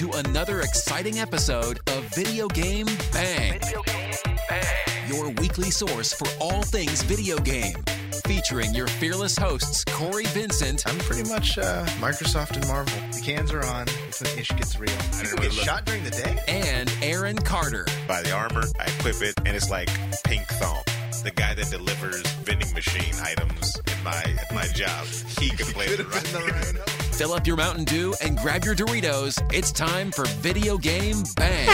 to another exciting episode of Video Game Bang. Video Game Bang. Your weekly source for all things video game. Featuring your fearless hosts, Corey Vincent. I'm pretty much Microsoft and Marvel. The cans are on. It's when ish gets real. People get shot during the day? And Aaron Carter. Buy the armor, I equip it, and it's like pink thong. The guy that delivers vending machine items at my job. He can play the right. Fill up your Mountain Dew and grab your Doritos. It's time for Video Game Bang.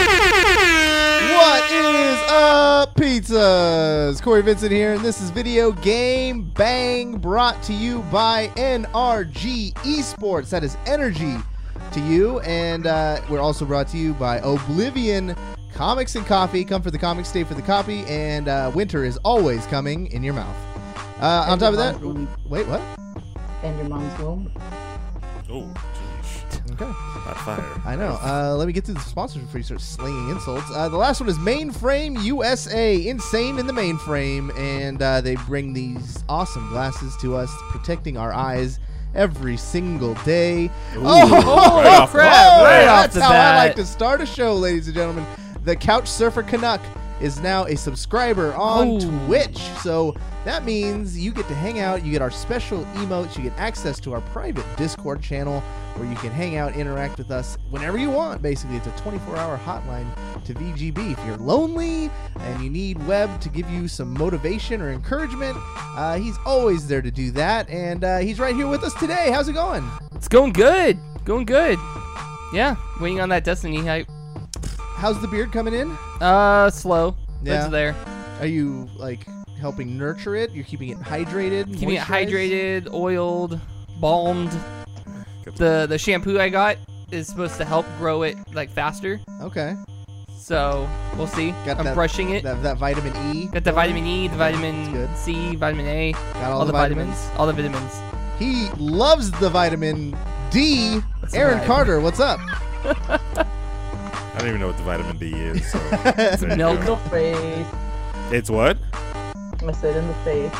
What is up, pizzas? Corey Vincent here, and this is Video Game Bang, brought to you by NRG Esports. That is energy to you, and we're also brought to you by Oblivion Comics and Coffee. Come for the comics, stay for the coffee, and winter is always coming in your mouth. On top of that, wait, what? And your mom's womb. Oh, jeez. Okay. Hot fire. I know. Let me get through the sponsors before you start slinging insults. The last one is Mainframe USA. Insane in the mainframe. And they bring these awesome glasses to us, protecting our eyes every single day. Ooh, right off crap. Right off that's the how bat. I like to start a show, ladies and gentlemen. The Couch Surfer Canuck is now a subscriber on Twitch. So that means you get to hang out, you get our special emotes, you get access to our private Discord channel where you can hang out, interact with us whenever you want. Basically, it's a 24-hour hotline to VGB. If you're lonely and you need Webb to give you some motivation or encouragement, he's always there to do that. And he's right here with us today. How's it going? It's going good. Going good. Yeah, waiting on that Destiny hype. How's the beard coming in? Slow. Yeah. It's there. Are you, like, helping nurture it? You're keeping it hydrated? Keeping it moisturized? hydrated, oiled, balmed. The shampoo I got is supposed to help grow it like faster. Okay. So we'll see. Got I'm that- brushing it. That vitamin E. Got the vitamin E, the That's vitamin good. C, vitamin A, Got all the vitamins. All the vitamins. He loves the vitamin D. That's Aaron right. Carter, what's up? I don't even know what the vitamin D is. So It's there you milk. go. In the face. It's what? I said in the face.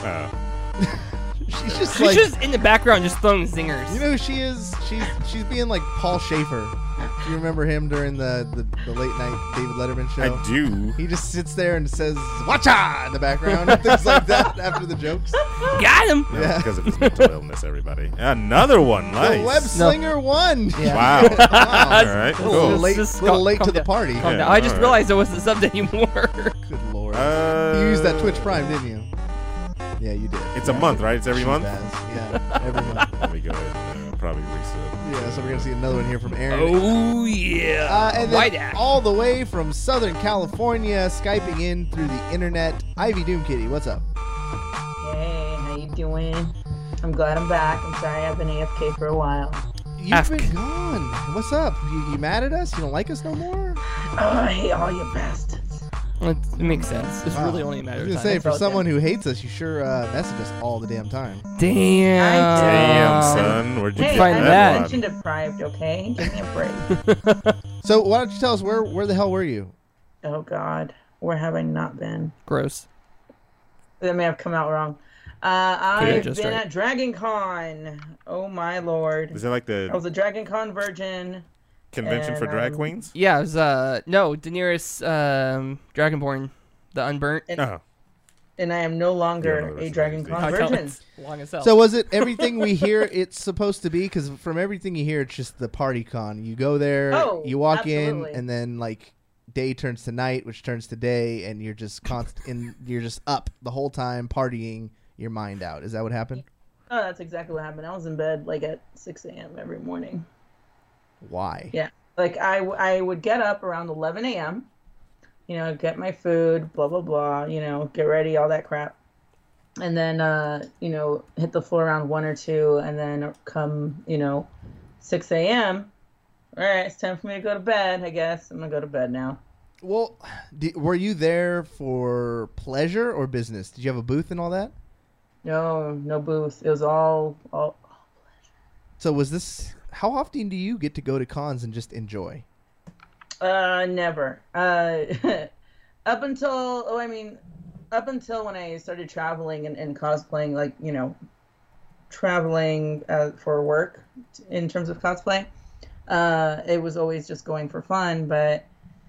She's just She's like, just in the background, just throwing zingers. you know who she is? She's being like Paul Schaefer. Do you remember him during the late night David Letterman show? I do. He just sits there and says "Watcha" in the background and things like that after the jokes. Got him. No, Yeah. because of his mental illness, everybody. Another one. Nice. The Web Slinger won. Yeah. Wow. Wow. All right. A Cool. little late, Just little calm- late calm to the down. party. Calm Yeah, down. I just alright. realized I wasn't subbed anymore. Good lord. You You used that Twitch Prime, didn't you? Yeah, you did. It's a month, right? It's every She month? does. Yeah, every month. Let me go ahead and probably reset. Yeah, so we're gonna see another one here from Aaron. Oh yeah. And White then act. all the way from Southern California, Skyping in through the internet, Ivy Doom Kitty, what's up? Hey, how you doing? I'm glad I'm back. I'm sorry I've been AFK for a while. You've Ask. been gone. What's up? You mad at us? You don't like us no more? Oh, I hate all you bastards. It makes sense. It's Wow. really only a matter I of was time. gonna say, for That's someone okay. who hates us, you sure message us all the damn time. Damn. Damn, son. Where'd you Hey, get find I'm that? attention deprived, okay? Give me a break. So why don't you tell us where the hell were you? Oh, God. Where have I not been? Gross. That may have come out wrong. Yeah, I've just been right. at Dragon Con. Oh, my Lord. Is that like I was the a Dragon Con virgin. convention for and, drag queens? Yeah, it was no, Daenerys Dragonborn, the Unburnt. Oh. And I am no You longer don't know the a rest Dragon of the Con I know, virgin. it's long as hell. So was it everything we hear it's supposed to be? Because from everything you hear, it's just the party con. You go there, Oh, you walk absolutely. in, and then like day turns to night, which turns to day, and you're just you're just up the whole time partying your mind out. Is that what happened? Oh, that's exactly what happened. I was in bed like at 6 a.m. every morning. Why? Yeah. Like I would get up around 11 a.m., you know, get my food, blah, blah, blah, you know, get ready, all that crap. And then, you know, hit the floor around 1 or 2, and then come, you know, 6 a.m. All right, it's time for me to go to bed, I guess. I'm going to go to bed now. Well, were you there for pleasure or business? Did you have a booth and all that? No booth. It was all So was this? How often do you get to go to cons and just enjoy? Never. Up until when I started traveling and cosplaying, like, you know, traveling for work in terms of cosplay. It was always just going for fun, but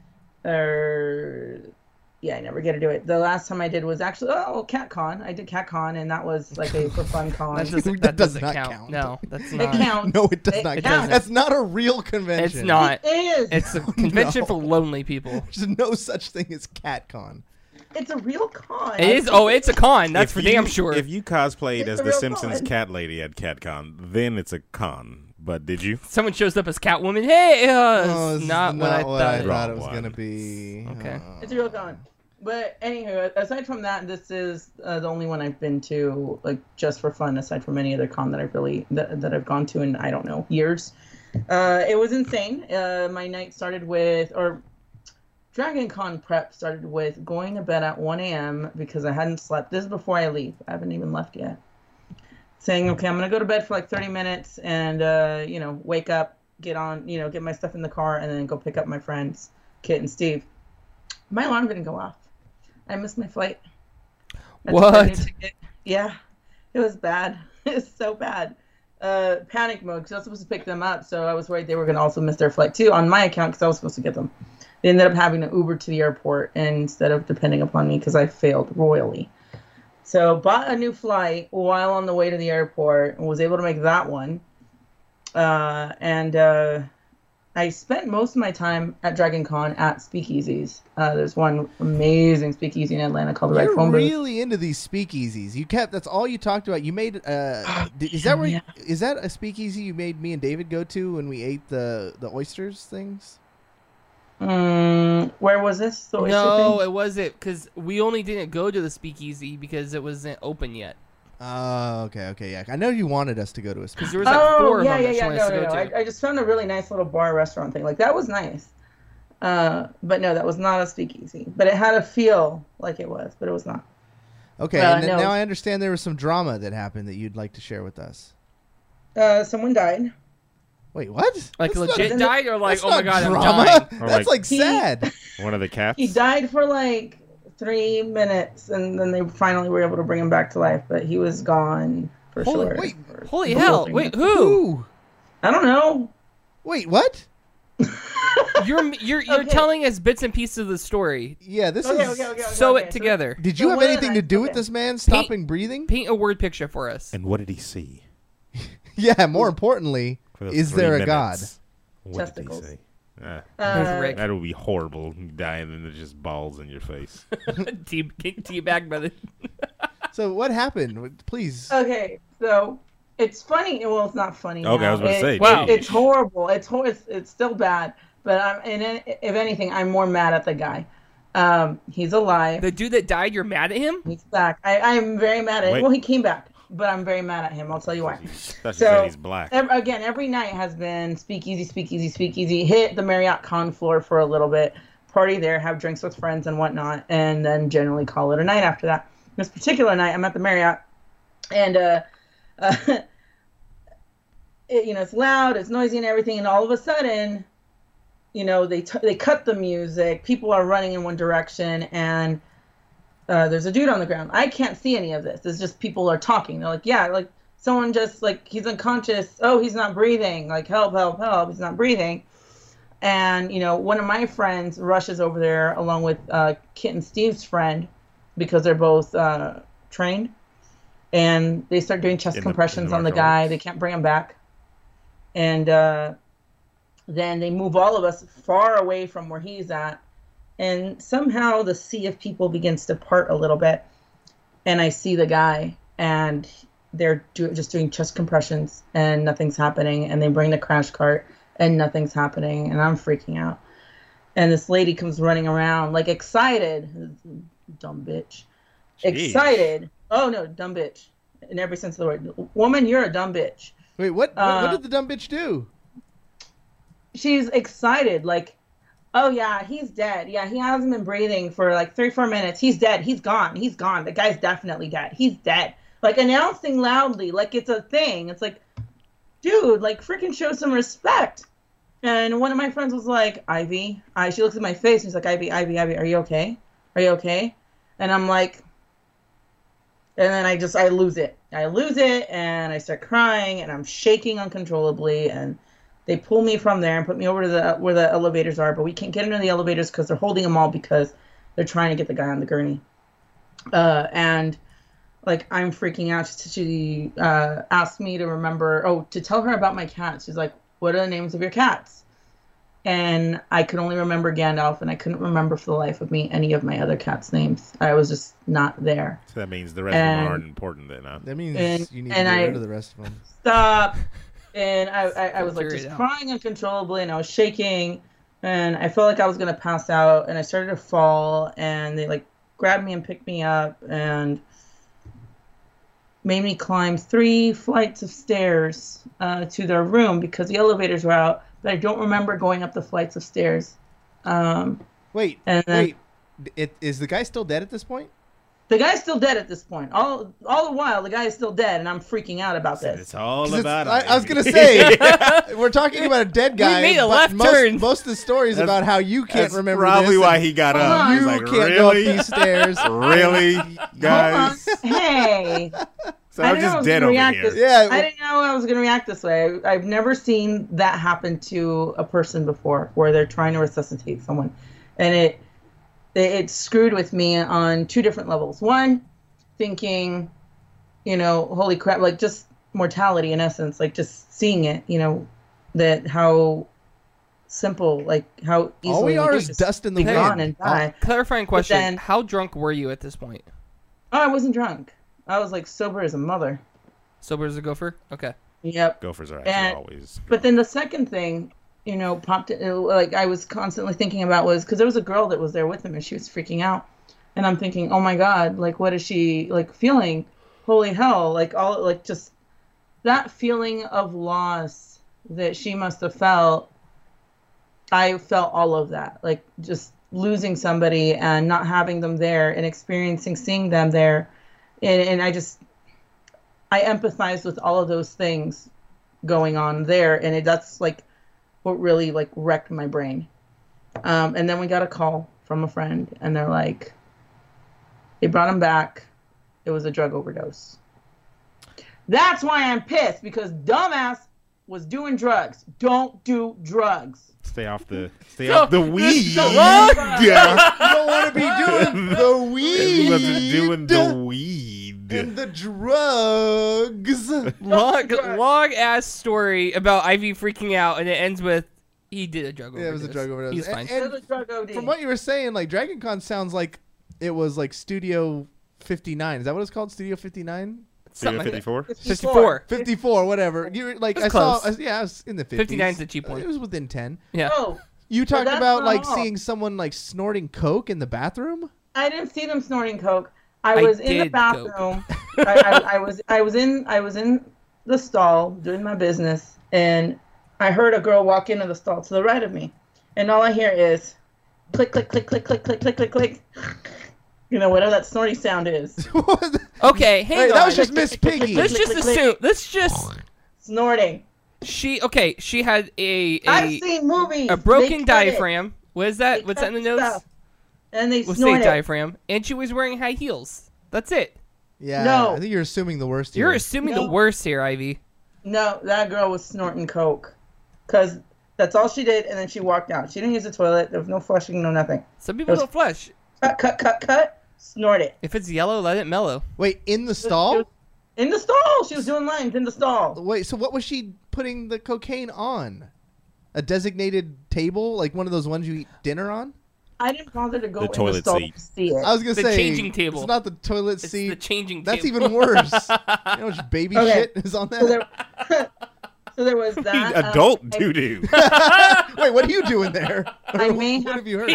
yeah, I never get to do it. The last time I did was actually CatCon. I did CatCon, and that was like a for fun con. That does not count. No, that's not. It counts. No, it does not It count. counts. That's not a real convention. It's not. It is. It's a convention no. for lonely people. There's no such thing as CatCon. It's a real con. It is. Oh, it's a con. That's If for you- damn sure. If you cosplayed It's as a the real Simpsons con. cat lady at CatCon, then it's a con. But did you? Someone shows up as Catwoman. Hey, Oh, this it's is not what I thought. thought it Wrong was one. going to be. Okay. It's a real con. But anywho, aside from that, this is the only one I've been to, like, just for fun. Aside from any other con that I've gone to in, I don't know, years. It was insane. My night started with, or Dragon Con prep started with going to bed at 1 a.m. because I hadn't slept. This is before I leave. I haven't even left yet. Saying, okay, I'm going to go to bed for like 30 minutes and, wake up, get my stuff in the car, and then go pick up my friends, Kit and Steve. My alarm didn't go off. I missed my flight. I took a new ticket. Yeah, it was bad. It was so bad. Panic mode, because I was supposed to pick them up, so I was worried they were going to also miss their flight too on my account because I was supposed to get them. They ended up having to Uber to the airport instead of depending upon me because I failed royally. So bought a new flight while on the way to the airport and was able to make that one. I spent most of my time at Dragon Con at speakeasies. There's one amazing speakeasy in Atlanta called the Red You're Phone Booth. really into these speakeasies. That's all you talked about. You made, is that a speakeasy you made me and David go to when we ate the oysters things? Where was this? The oyster No, thing? it wasn't, because we only didn't go to the speakeasy because it wasn't open yet. Oh, okay, yeah. I know you wanted us to go to a Because speakeasy. there was like four of them that you No. wanted us to go to. I just found a really nice little bar restaurant thing. Like, that was nice. But no, that was not a speakeasy. But it had a feel like it was, but it was not. Okay, and then no. now I understand there was some drama that happened that you'd like to share with us. Someone died. Wait, what? Like That's legit not- died or like, that's oh my not god, I'm drama. dying? Or That's like- like sad. One of the cats? He died for like 3 minutes, and then they finally were able to bring him back to life, but he was gone for sure. Wait, For Holy the whole hell! 3 Wait, minutes. who? Ooh. I don't know. Wait, what? You're Okay. telling us bits and pieces of the story. Yeah, this Okay, is. okay. Sew okay, it together. Did you So have one of the anything to nights- do with okay. this man stopping breathing? Paint a word picture for us. And what did he see? Yeah, more importantly, For those is 3 there a minutes? god? What Testicles. did he say? There's Rick. That would be horrible. You die and then there's just balls in your face. Tea bag, brother. So what happened? Please. Okay, so it's funny. Well, it's not funny. Okay, now. I was about to say. Wow. geez. It's horrible. It's still bad. But if anything, I'm more mad at the guy. He's alive. The dude that died, you're mad at him? He's back. I'm very mad at him. Wait. Well, he came back, but I'm very mad at him. I'll tell you why. That's So, said he's black. Every night has been speakeasy. Hit the Marriott Con floor for a little bit, party there, have drinks with friends and whatnot, and then generally call it a night after that. This particular night, I'm at the Marriott, and it's loud, it's noisy and everything, and all of a sudden, they cut the music. People are running in one direction, and there's a dude on the ground. I can't see any of this. It's just people are talking. They're like, yeah, like someone just like he's unconscious. Oh, he's not breathing. Like help, he's not breathing. And one of my friends rushes over there along with Kit and Steve's friend because they're both trained, and they start doing chest compressions on the martial guy. arts. They can't bring him back, and then they move all of us far away from where he's at. And somehow the sea of people begins to part a little bit. And I see the guy, and they're just doing chest compressions, and nothing's happening. And they bring the crash cart, and nothing's happening. And I'm freaking out. And this lady comes running around, like excited. Dumb bitch. Jeez. Excited. Oh, no, dumb bitch. In every sense of the word. Woman, you're a dumb bitch. Wait, what did the dumb bitch do? She's excited, like, oh yeah, he's dead. Yeah, he hasn't been breathing for like 3-4 minutes. He's dead. He's gone. The guy's definitely dead. He's dead. Like announcing loudly, like it's a thing. It's like, dude, like freaking show some respect. And one of my friends was like, Ivy. She looks at my face and she's like, Ivy, are you okay? Are you okay? And I'm like, and then I lose it. And I start crying and I'm shaking uncontrollably and They pull me from there and put me over to where the elevators are, but we can't get into the elevators because they're holding them all because they're trying to get the guy on the gurney. And like I'm freaking out. She asked me to remember, to tell her about my cats. She's like, "What are the names of your cats?" And I could only remember Gandalf, and I couldn't remember for the life of me any of my other cats' names. I was just not there. So that means the rest of them aren't important then, huh? That means you need to get rid of the rest of them. Stop. And I was like just crying uncontrollably, and I was shaking, and I felt like I was going to pass out, and I started to fall, and they like grabbed me and picked me up and made me climb 3 flights of stairs to their room because the elevators were out. But I don't remember going up the flights of stairs. Wait. Is the guy still dead at this point? The guy's still dead at this point. All the while, the guy is still dead, and I'm freaking out about this. It's all about I was going to say, we're talking about a dead guy. We made a left most, turn. Most of the stories about how you can't remember probably this, why he got up. You He's like, can't go up really? these stairs. Really, guys? Hey. So I'm just dead over here. Yeah. I didn't know I was going to react this way. I've never seen that happen to a person before, where they're trying to resuscitate someone. And it screwed with me on 2 different levels. One, thinking, holy crap, like just mortality in essence, like just seeing it, that how simple, like how easily all we are is just dust in the be wind. gone and die. Clarifying question: then- how drunk were you at this point? Oh, I wasn't drunk. I was like sober as a mother. Sober as a gopher. Okay. Yep. Gophers are actually And- always. But then the second thing, popped in, like I was constantly thinking about was because there was a girl that was there with him and she was freaking out, and I'm thinking, oh my god, like what is she like feeling? Holy hell! Like all like just that feeling of loss that she must have felt. I felt all of that, like just losing somebody and not having them there and seeing them there, and I empathized with all of those things going on there, and that's like what really like wrecked my brain. And then we got a call from a friend, and they're like, they brought him back. It was a drug overdose. That's why I'm pissed, because dumbass was doing drugs. Don't do drugs. Stay off the weed. Yeah. You don't want to be doing the weed. He wasn't doing the weed. And the drugs. Long ass story about Ivy freaking out, and it ends with he did a drug overdose. Yeah, it was a drug overdose. He's fine. And It was a drug OD. from what you were saying, like Dragon Con sounds like it was like Studio 59. Is that what it's called? Studio 59? Something like that. 54? 54. 54, whatever. You were like, I That's saw. close. I was in the 50s. 59's the cheap one. It was within 10. Yeah. Oh, You talked that's about not like all. seeing someone like snorting coke in the bathroom. I didn't see them snorting coke. I I was in the did bathroom. I was in the stall doing my business, and I heard a girl walk into the stall to the right of me, and all I hear is click, click, click, click, click, click, click, click, click. Whatever that snorty sound is. Okay, hang Hey, on. that was just Miss Piggy. Let's just assume. Let's just. Snorting. She had I've seen movies. a They broken cut it. diaphragm. What is that? They What's cut that in the notes? stuff, and they We'll snort say it. diaphragm. And she was wearing high heels. That's it. Yeah, No. I think you're assuming the worst. You're here. assuming No. the worst here, Ivy. No, that girl was snorting coke, because that's all she did, and then she walked out. She didn't use the toilet. There was no flushing, no nothing. Some people It was- don't flush. Cut, cut, cut, cut. Snort it. If it's yellow, let it mellow. Wait, in the stall? In the stall. She was doing lines in the stall. Wait, so what was she putting the cocaine on? A designated table, like one of those ones you eat dinner on? I didn't bother to go The in the toilet stall seat. to see it. I was gonna The say changing table. It's not the toilet It's seat. the changing That's table. even worse. You know how much baby Okay. shit is on So that? there, so there was that. Adult doo-doo. Wait, what are you doing there? I may What have have you heard?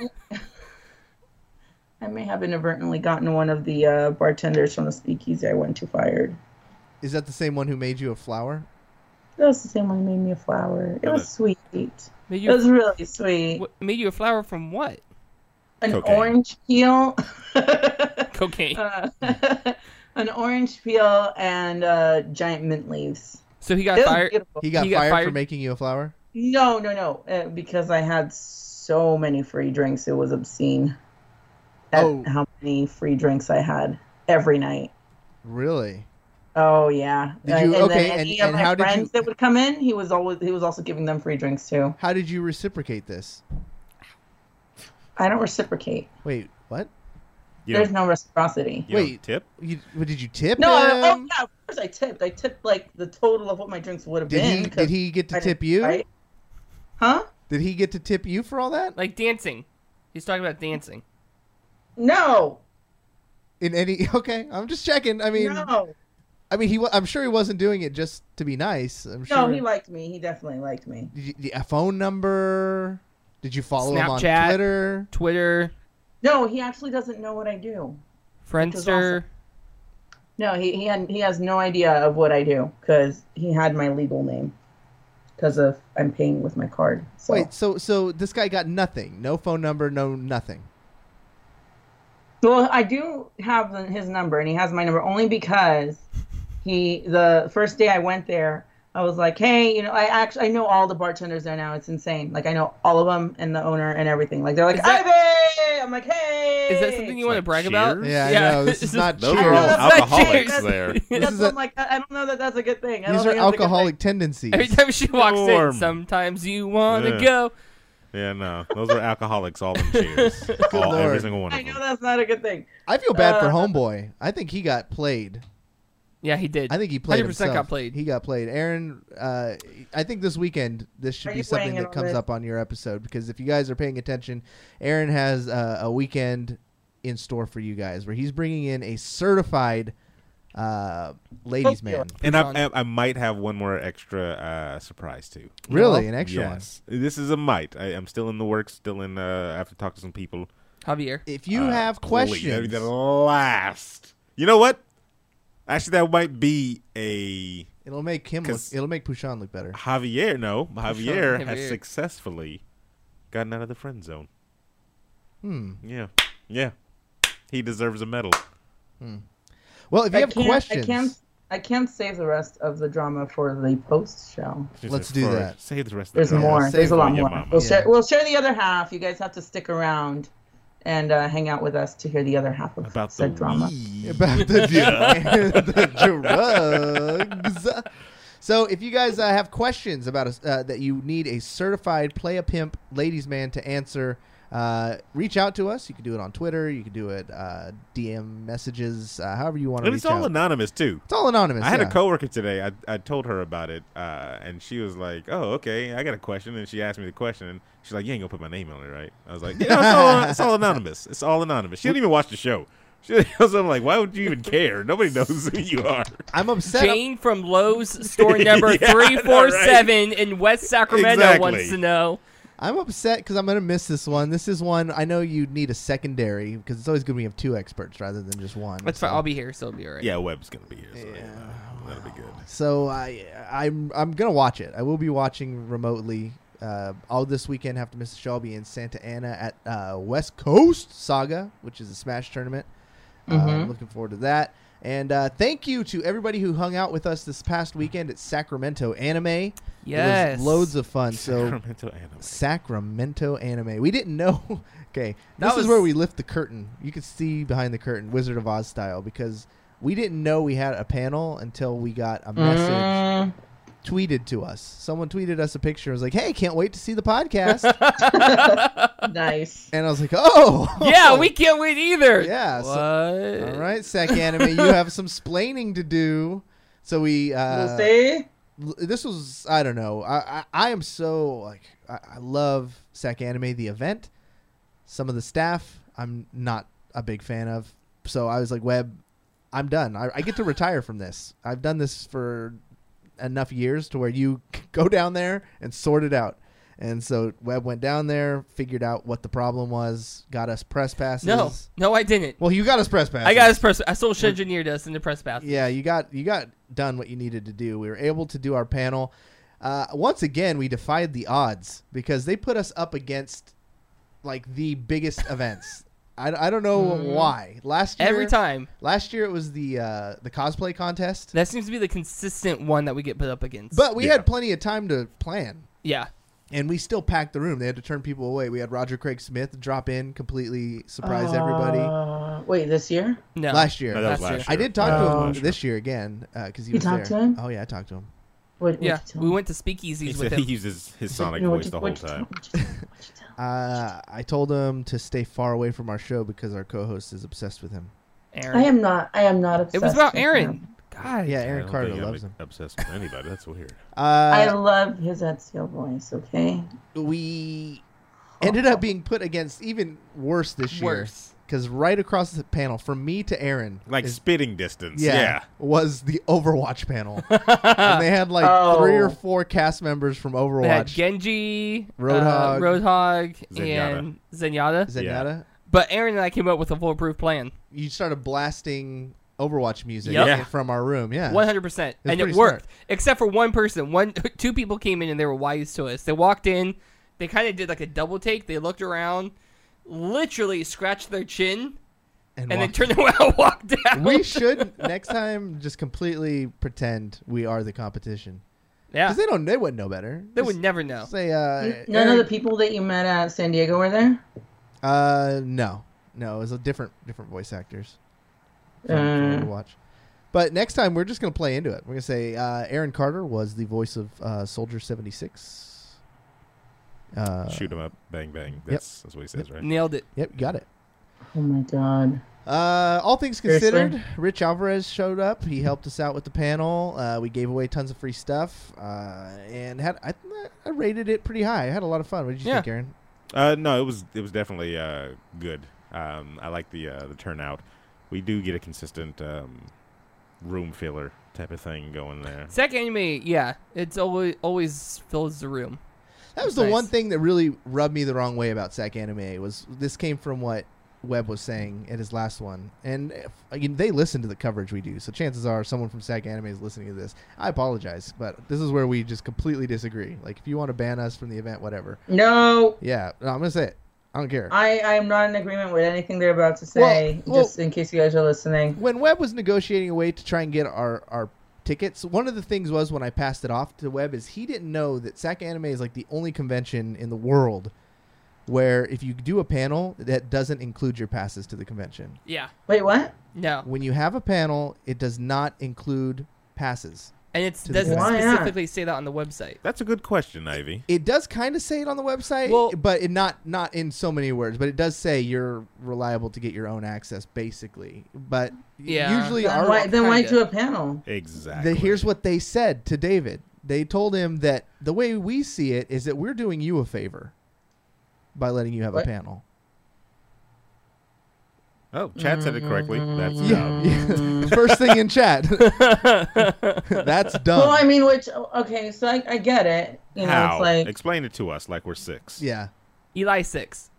I may have inadvertently gotten one of the bartenders from the speakeasy I went to fired. Is that the same one who made you a flower? That was the same one who made me a flower. It was sweet. Made It you, was really sweet. made you a flower from what? An Cocaine. orange peel. Cocaine. An orange peel and giant mint leaves. So he got It was fired. beautiful. He got He got fired for fired? making you a flower? No. Because I had so many free drinks, it was obscene. At Oh. how many free drinks I had every night. Really? Oh yeah. Did you- And okay, then and- any of and my how did you- friends that would come in, he was also giving them free drinks too. How did you reciprocate this? I don't reciprocate. Wait, what? There's no reciprocity. You don't Wait. tip? Did you tip No, him? yeah, of course I tipped. I tipped like the total of what my drinks would have been. Did he get to I tip didn't- you? right? Huh? Did he get to tip you for all that? Like dancing. He's talking about dancing. No. In any? Okay, I'm just checking. I mean, No. I'm sure he wasn't doing it just to be nice. I'm sure. No, he liked me. He definitely liked me. A phone number? Did you follow him on Snapchat. Twitter? Twitter, No, he actually doesn't know what I do. Friendster. No, he has no idea of what I do because he had my legal name because of I'm paying with my card. So. Wait, so this guy got nothing? No phone number, no nothing. Well, I do have his number, and he has my number only because the first day I went there, I was like, hey, I know all the bartenders there now. It's insane. Like, I know all of them and the owner and everything. Like, they're like, Ivy! I'm like, hey! Is that something you want to brag Cheers? about? Yeah, I know. This is not Those Cheers. are all That's not alcoholics cheers. there. That's is what a- I'm like, I don't know that that's a good thing. I These don't are think that's a good alcoholic thing. tendencies. Every time she walks Norm. in, sometimes you want to Yeah. go. Yeah, no. Those are alcoholics all in cheers. Every Lord. single one I of know them. that's not a good thing. I feel bad for Uh, Homeboy. I think he got played. Yeah, he did. I think he played 100% himself. got played. He got played. Aaron, I think this weekend this should Are be you something weighing in that on comes this? up on your episode because if you guys are paying attention, Aaron has a weekend in store for you guys where he's bringing in a certified ladies man. And I might have one more extra surprise too. Really, an extra Yes, this is a might. I'm still in the works. Still in. I have to talk to some people. Javier. one. If you have questions, The last. You know what? Actually, that might be a it'll make him look. 'Cause- It'll make Pushan look better. Javier. No, Javier has Javier. successfully gotten out of the friend zone. Yeah. He deserves a medal. Well, if you have questions, I can't save the rest of the drama for the post show. Let's do that. Save the rest. There's of the more. drama. There's a lot for your more. mama. We'll share the other half. You guys have to stick around and hang out with us to hear the other half of About the said drama. weed. about the drugs. So, if you guys have questions about that you need a certified Play a Pimp ladies man to answer, reach out to us. You can do it on Twitter. You can do it DM messages, however you want to And reach it's all out. anonymous too. It's all anonymous. I had yeah. a coworker today. I told her about it, and she was like, "Oh, okay. I got a question." And she asked me the question, and she's like, "You ain't gonna put my name on it, right?" I was like, "Yeah, it's all anonymous. It's all anonymous." She didn't even watch the show. So I'm like, "Why would you even care? Nobody knows who you are." I'm upset. Jane from Lowe's store number Yeah, I know, 347 in West Sacramento Exactly. wants to know. I'm upset because I'm going to miss this one. This is one I know you need a secondary because it's always good when you have two experts rather than just one. That's fine. I'll be here, so it'll be all right. Yeah, Webb's gonna be here, so that'll be good. So I'm gonna watch it. I will be watching remotely. I'll this weekend have to miss the show. I'll be in Santa Ana at West Coast Saga, which is a Smash tournament. Looking forward to that. And thank you to everybody who hung out with us this past weekend at Sacramento Anime. Yes. It was loads of fun. So Sacramento Anime. Sacramento Anime. We didn't know. Okay, That this was- is where we lift the curtain. You can see behind the curtain, Wizard of Oz style, because we didn't know we had a panel until we got a message tweeted to us. Someone tweeted us a picture. And was like, "Hey, can't wait to see the podcast." Nice. And I was like, "Oh, Yeah, we can't wait either. Yeah, What? so- all right, Sac Anime, you have some splaining to do." So we. We'll see. This was, I don't know. I am so like I love Sac Anime, the event. Some of the staff I'm not a big fan of. So I was like, Webb, I'm done. I get to retire from this. I've done this for enough years to where you go down there and sort it out. And so Webb went down there, figured out what the problem was, got us press passes. No, I didn't. Well, you got us press passes. I got his press. I social engineered us in the press pass. Yeah, you got done what you needed to do. We were able to do our panel. Once again, we defied the odds because they put us up against like the biggest events. I don't know why. Last year, Every time. Last year it was the cosplay contest, That seems to be the consistent one that we get put up against. but we had plenty of time to plan. yeah. And we still packed the room. They had to turn people away. We had Roger Craig Smith drop in, completely surprised everybody. Wait, this year? No. Last year. No, that was Last last year. I did talk That to was him last year. this year again because he You was talked there. to him? Oh yeah, I talked to him. What'd Yeah, you tell we him? went to He speakeasies said with he him. uses his sonic No, voice what'd the you- whole what'd you time. tell him? What'd you tell him? I told him to stay far away from our show because our co-host is obsessed with him. Aaron. I am not obsessed. It was about with Aaron. him. God. Yeah, I Aaron don't Carter think I'm loves him. obsessed with anybody. That's weird. I love his Ezio voice. Okay. We ended up being put against even worse this year. Worse. Because right across the panel, from me to Aaron, Like is- spitting distance. Yeah. was the Overwatch panel. And they had like 3 or 4 cast members from They had Overwatch. Genji, Roadhog, Roadhog, Zenyatta. and Zenyatta. Zenyatta. But Aaron and I came up with a foolproof plan. You started blasting Overwatch music Yep. Yeah. from our room. Yeah. 100%. And pretty it worked. Except for one person. 2 people came in and they were wise to us. They walked in. They kind of did like a double take. They looked around, literally scratched their chin, and then walked- turned around and walked out. We should next time just completely pretend we are the competition. Yeah. Because they wouldn't know better. They Just would never know. say None of the people that you met at San Diego were there. no, it was a different voice actors from Overwatch. But next time we're just gonna play into it. We're gonna say Aaron Carter was the voice of Soldier 76. Shoot 'em up, bang bang. That's what he says, right? Nailed it. Yep, you got it. Oh my god. All things Seriously? considered, Rich Alvarez showed up. He helped us out with the panel. We gave away tons of free stuff, and I rated it pretty high. I had a lot of fun. What did you Yeah. think, Aaron? No, it was definitely good. I like the turnout. We do get a consistent room filler type of thing going there. Sec Anime, yeah. It's always fills the room. That was That's the one nice. thing that really rubbed me the wrong way about Sac Anime. Was this came from what Webb was saying at his last one, and they listen to the coverage we do. So chances are someone from Sac Anime is listening to this. I apologize, but this is where we just completely disagree. Like if you want to ban us from the event, whatever. No, Yeah, no, I'm gonna say it. I don't care. I am not in agreement with anything they're about to say. Well- just in case you guys are listening. When Webb was negotiating a way to try and get our tickets, one of the things was when I passed it off to Webb is he didn't know that Sac Anime is like the only convention in the world where if you do a panel that doesn't include your passes to the convention. Yeah. Wait, what? No. When you have a panel, it does not include passes. And it the doesn't Why not? specifically say that on the website. That's a good question, Ivy. It does kind of say it on the website, Well- but it not in so many words. But it does say you're reliable to get your own access, basically. But Yeah. usually Then our why kinda. do a panel? Exactly. here's what they said to David. They told him that the way we see it is that we're doing you a favor by letting you have What? a panel. Oh, Chad said it correctly. That's Yeah. First thing in chat. That's dumb. Well, I mean, okay, so I get it. You know, How? it's like Explain it to us like we're 6. yeah. Eli 6.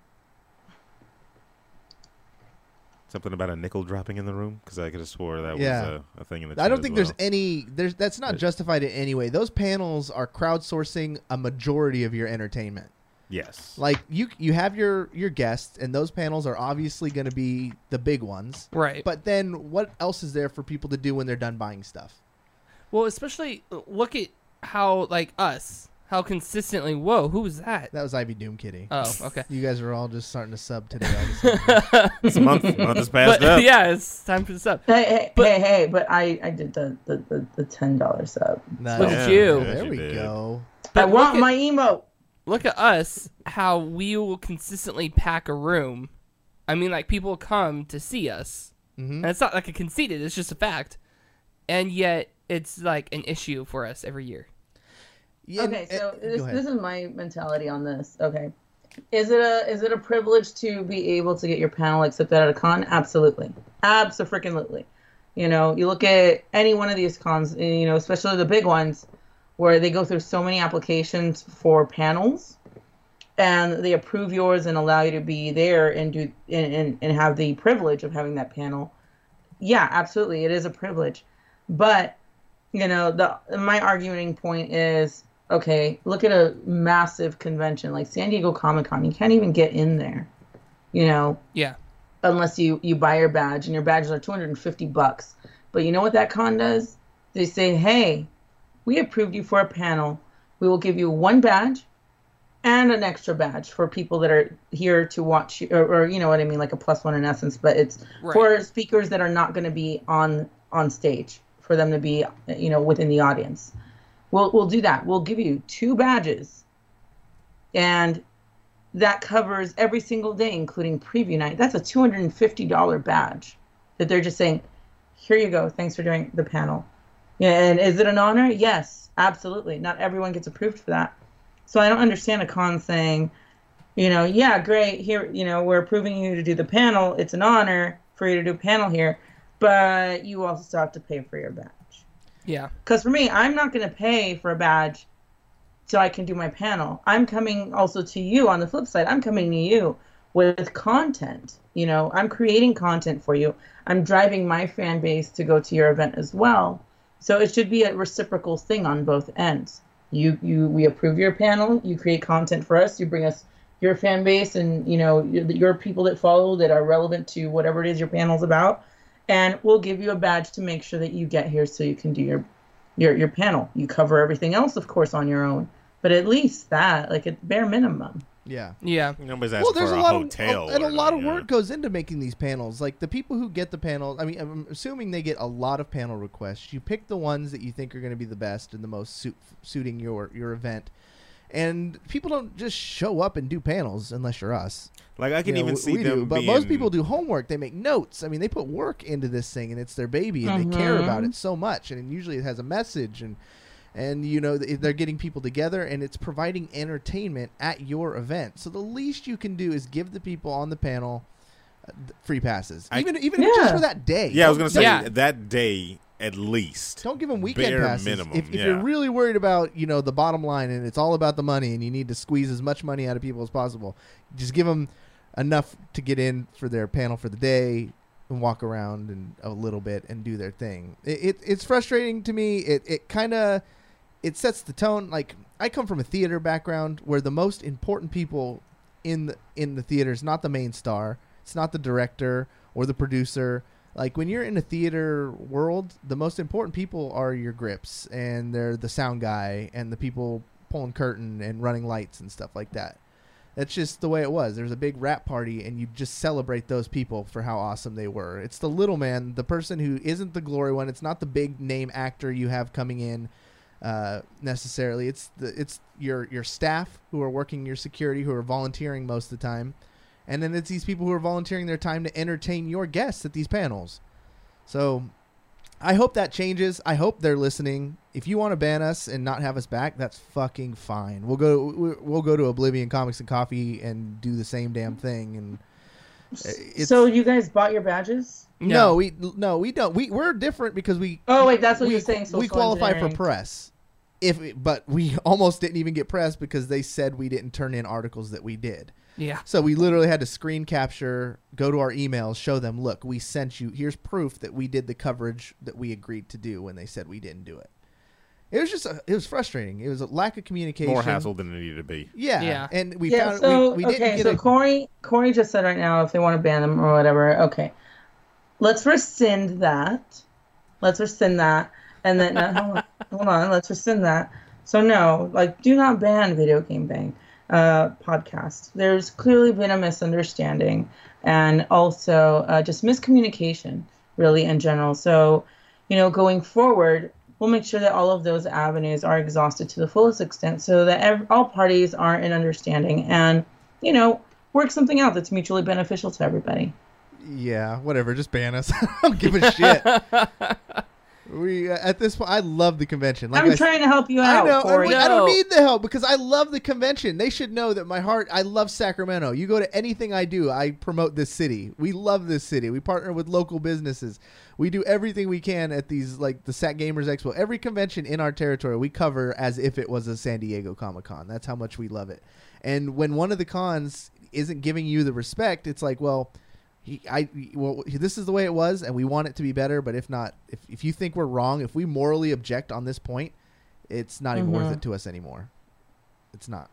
Something about a nickel dropping in the room? Because I could have swore that Yeah. was a thing in the chat I don't as think well. there's any that's not justified in any way. Those panels are crowdsourcing a majority of your entertainment. Yes. Like you have your guests, and those panels are obviously going to be the big ones. Right. But then what else is there for people to do when they're done buying stuff? Well, especially look at how, like, us, how consistently, whoa, who was that? That was Ivy Doom Kitty. Oh, okay. You guys are all just starting to sub today. All of a sudden. This month has passed But, up. yeah, it's time for the sub. hey, but I did the $10 sub. Nice. Look at you. There you we did. go. But I want look my emote. Look at us, how we will consistently pack a room. I mean, like, people come to see us. Mhm. And it's not like a conceited, it's just a fact. And yet, it's like an issue for us every year. Yeah, Okay, so go ahead. this is my mentality on this. Okay, is it a privilege to be able to get your panel accepted at a con? Absolutely, abso-freaking-lutely. You know, you look at any one of these cons, you know, especially the big ones, where they go through so many applications for panels, and they approve yours and allow you to be there and do and have the privilege of having that panel. Yeah, absolutely, it is a privilege, but you know, my arguing point is, okay, look at a massive convention like San Diego Comic-Con. You can't even get in there, you know, Yeah. unless you buy your badge, and your badges are $250. But you know what that con does? They say, hey, we approved you for a panel. We will give you one badge, and an extra badge for people that are here to watch, or you know what I mean, like a +1 in essence. But it's for speakers that are not going to be on stage, for them to be, you know, within the audience. We'll do that. We'll give you 2 badges, and that covers every single day, including preview night. That's a $250 badge that they're just saying, here you go. Thanks for doing the panel. Yeah, and is it an honor? Yes, absolutely. Not everyone gets approved for that. So I don't understand a con saying, you know, yeah, great, here, you know, we're approving you to do the panel. It's an honor for you to do a panel here, but you also still have to pay for your badge. Yeah. Because for me, I'm not going to pay for a badge so I can do my panel. I'm coming also to you on the flip side. I'm coming to you with content. You know, I'm creating content for you. I'm driving my fan base to go to your event as well. So it should be a reciprocal thing on both ends. We approve your panel, you create content for us, you bring us your fan base and, you know, your people that follow that are relevant to whatever it is your panel's about, and we'll give you a badge to make sure that you get here so you can do your panel. You cover everything else, of course, on your own, but at least that, like, at bare minimum. Yeah. Yeah. Nobody's asking there's for a a lot hotel. and a lot of work goes into making these panels. Like the people who get the panel, I mean, I'm assuming they get a lot of panel requests. You pick the ones that you think are going to be the best and the most suiting your event. And people don't just show up and do panels unless you're us. Like I can even see them. But most people do homework. They make notes. I mean, they put work into this thing, and it's their baby, and they care about it so much. And usually it has a message, and you know, they're getting people together, and it's providing entertainment at your event. So the least you can do is give the people on the panel free passes, even just for that day. Yeah, I was going to say that day at least. Don't give them weekend bare passes. minimum. If you're really worried about, you know, the bottom line, and it's all about the money, and you need to squeeze as much money out of people as possible, just give them enough to get in for their panel for the day and walk around and a little bit and do their thing. It's frustrating to me. It sets the tone. Like, I come from a theater background where the most important people in the theater is not the main star. It's not the director or the producer. Like, when you're in a theater world, the most important people are your grips, and they're the sound guy and the people pulling curtain and running lights and stuff like that. That's just the way it was. There's a big rap party, and you just celebrate those people for how awesome they were. It's the little man, the person who isn't the glory one. It's not the big name actor you have coming in necessarily. It's your staff who are working your security, who are volunteering most of the time, and then it's these people who are volunteering their time to entertain your guests at these panels. So I hope that changes. I hope they're listening. If you want to ban us and not have us back, that's fucking fine. We'll go to Oblivion Comics and Coffee and do the same damn thing. And so you guys bought your badges? No, we don't. We're different because we. Oh wait, that's what you're saying. We qualify for press. But we almost didn't even get press because they said we didn't turn in articles that we did. Yeah. So we literally had to screen capture, go to our emails, show them, look, we sent you. Here's proof that we did the coverage that we agreed to do when they said we didn't do it. It was just it was frustrating. It was a lack of communication. More hassle than it needed to be. Yeah. And we found we didn't get so Corey just said right now if they want to ban them or whatever. Okay. Let's rescind that. And then hold on, let's rescind that. So no, like, do not ban Video Game Bang podcast. There's clearly been a misunderstanding and also just miscommunication, really, in general. So, you know, going forward, we'll make sure that all of those avenues are exhausted to the fullest extent so that all parties are in understanding and, you know, work something out that's mutually beneficial to everybody. Yeah, whatever. Just ban us. I don't give a shit. We at this point, I love the convention. Like I'm trying to help you out. I know. Corey. I don't need the help because I love the convention. They should know that my heart. I love Sacramento. You go to anything I do, I promote this city. We love this city. We partner with local businesses. We do everything we can at these, like the Sac Gamers Expo. Every convention in our territory, we cover as if it was a San Diego Comic-Con. That's how much we love it. And when one of the cons isn't giving you the respect, it's like, well. This is the way it was, and we want it to be better. But if not, if you think we're wrong, if we morally object on this point, it's not even worth it to us anymore. It's not.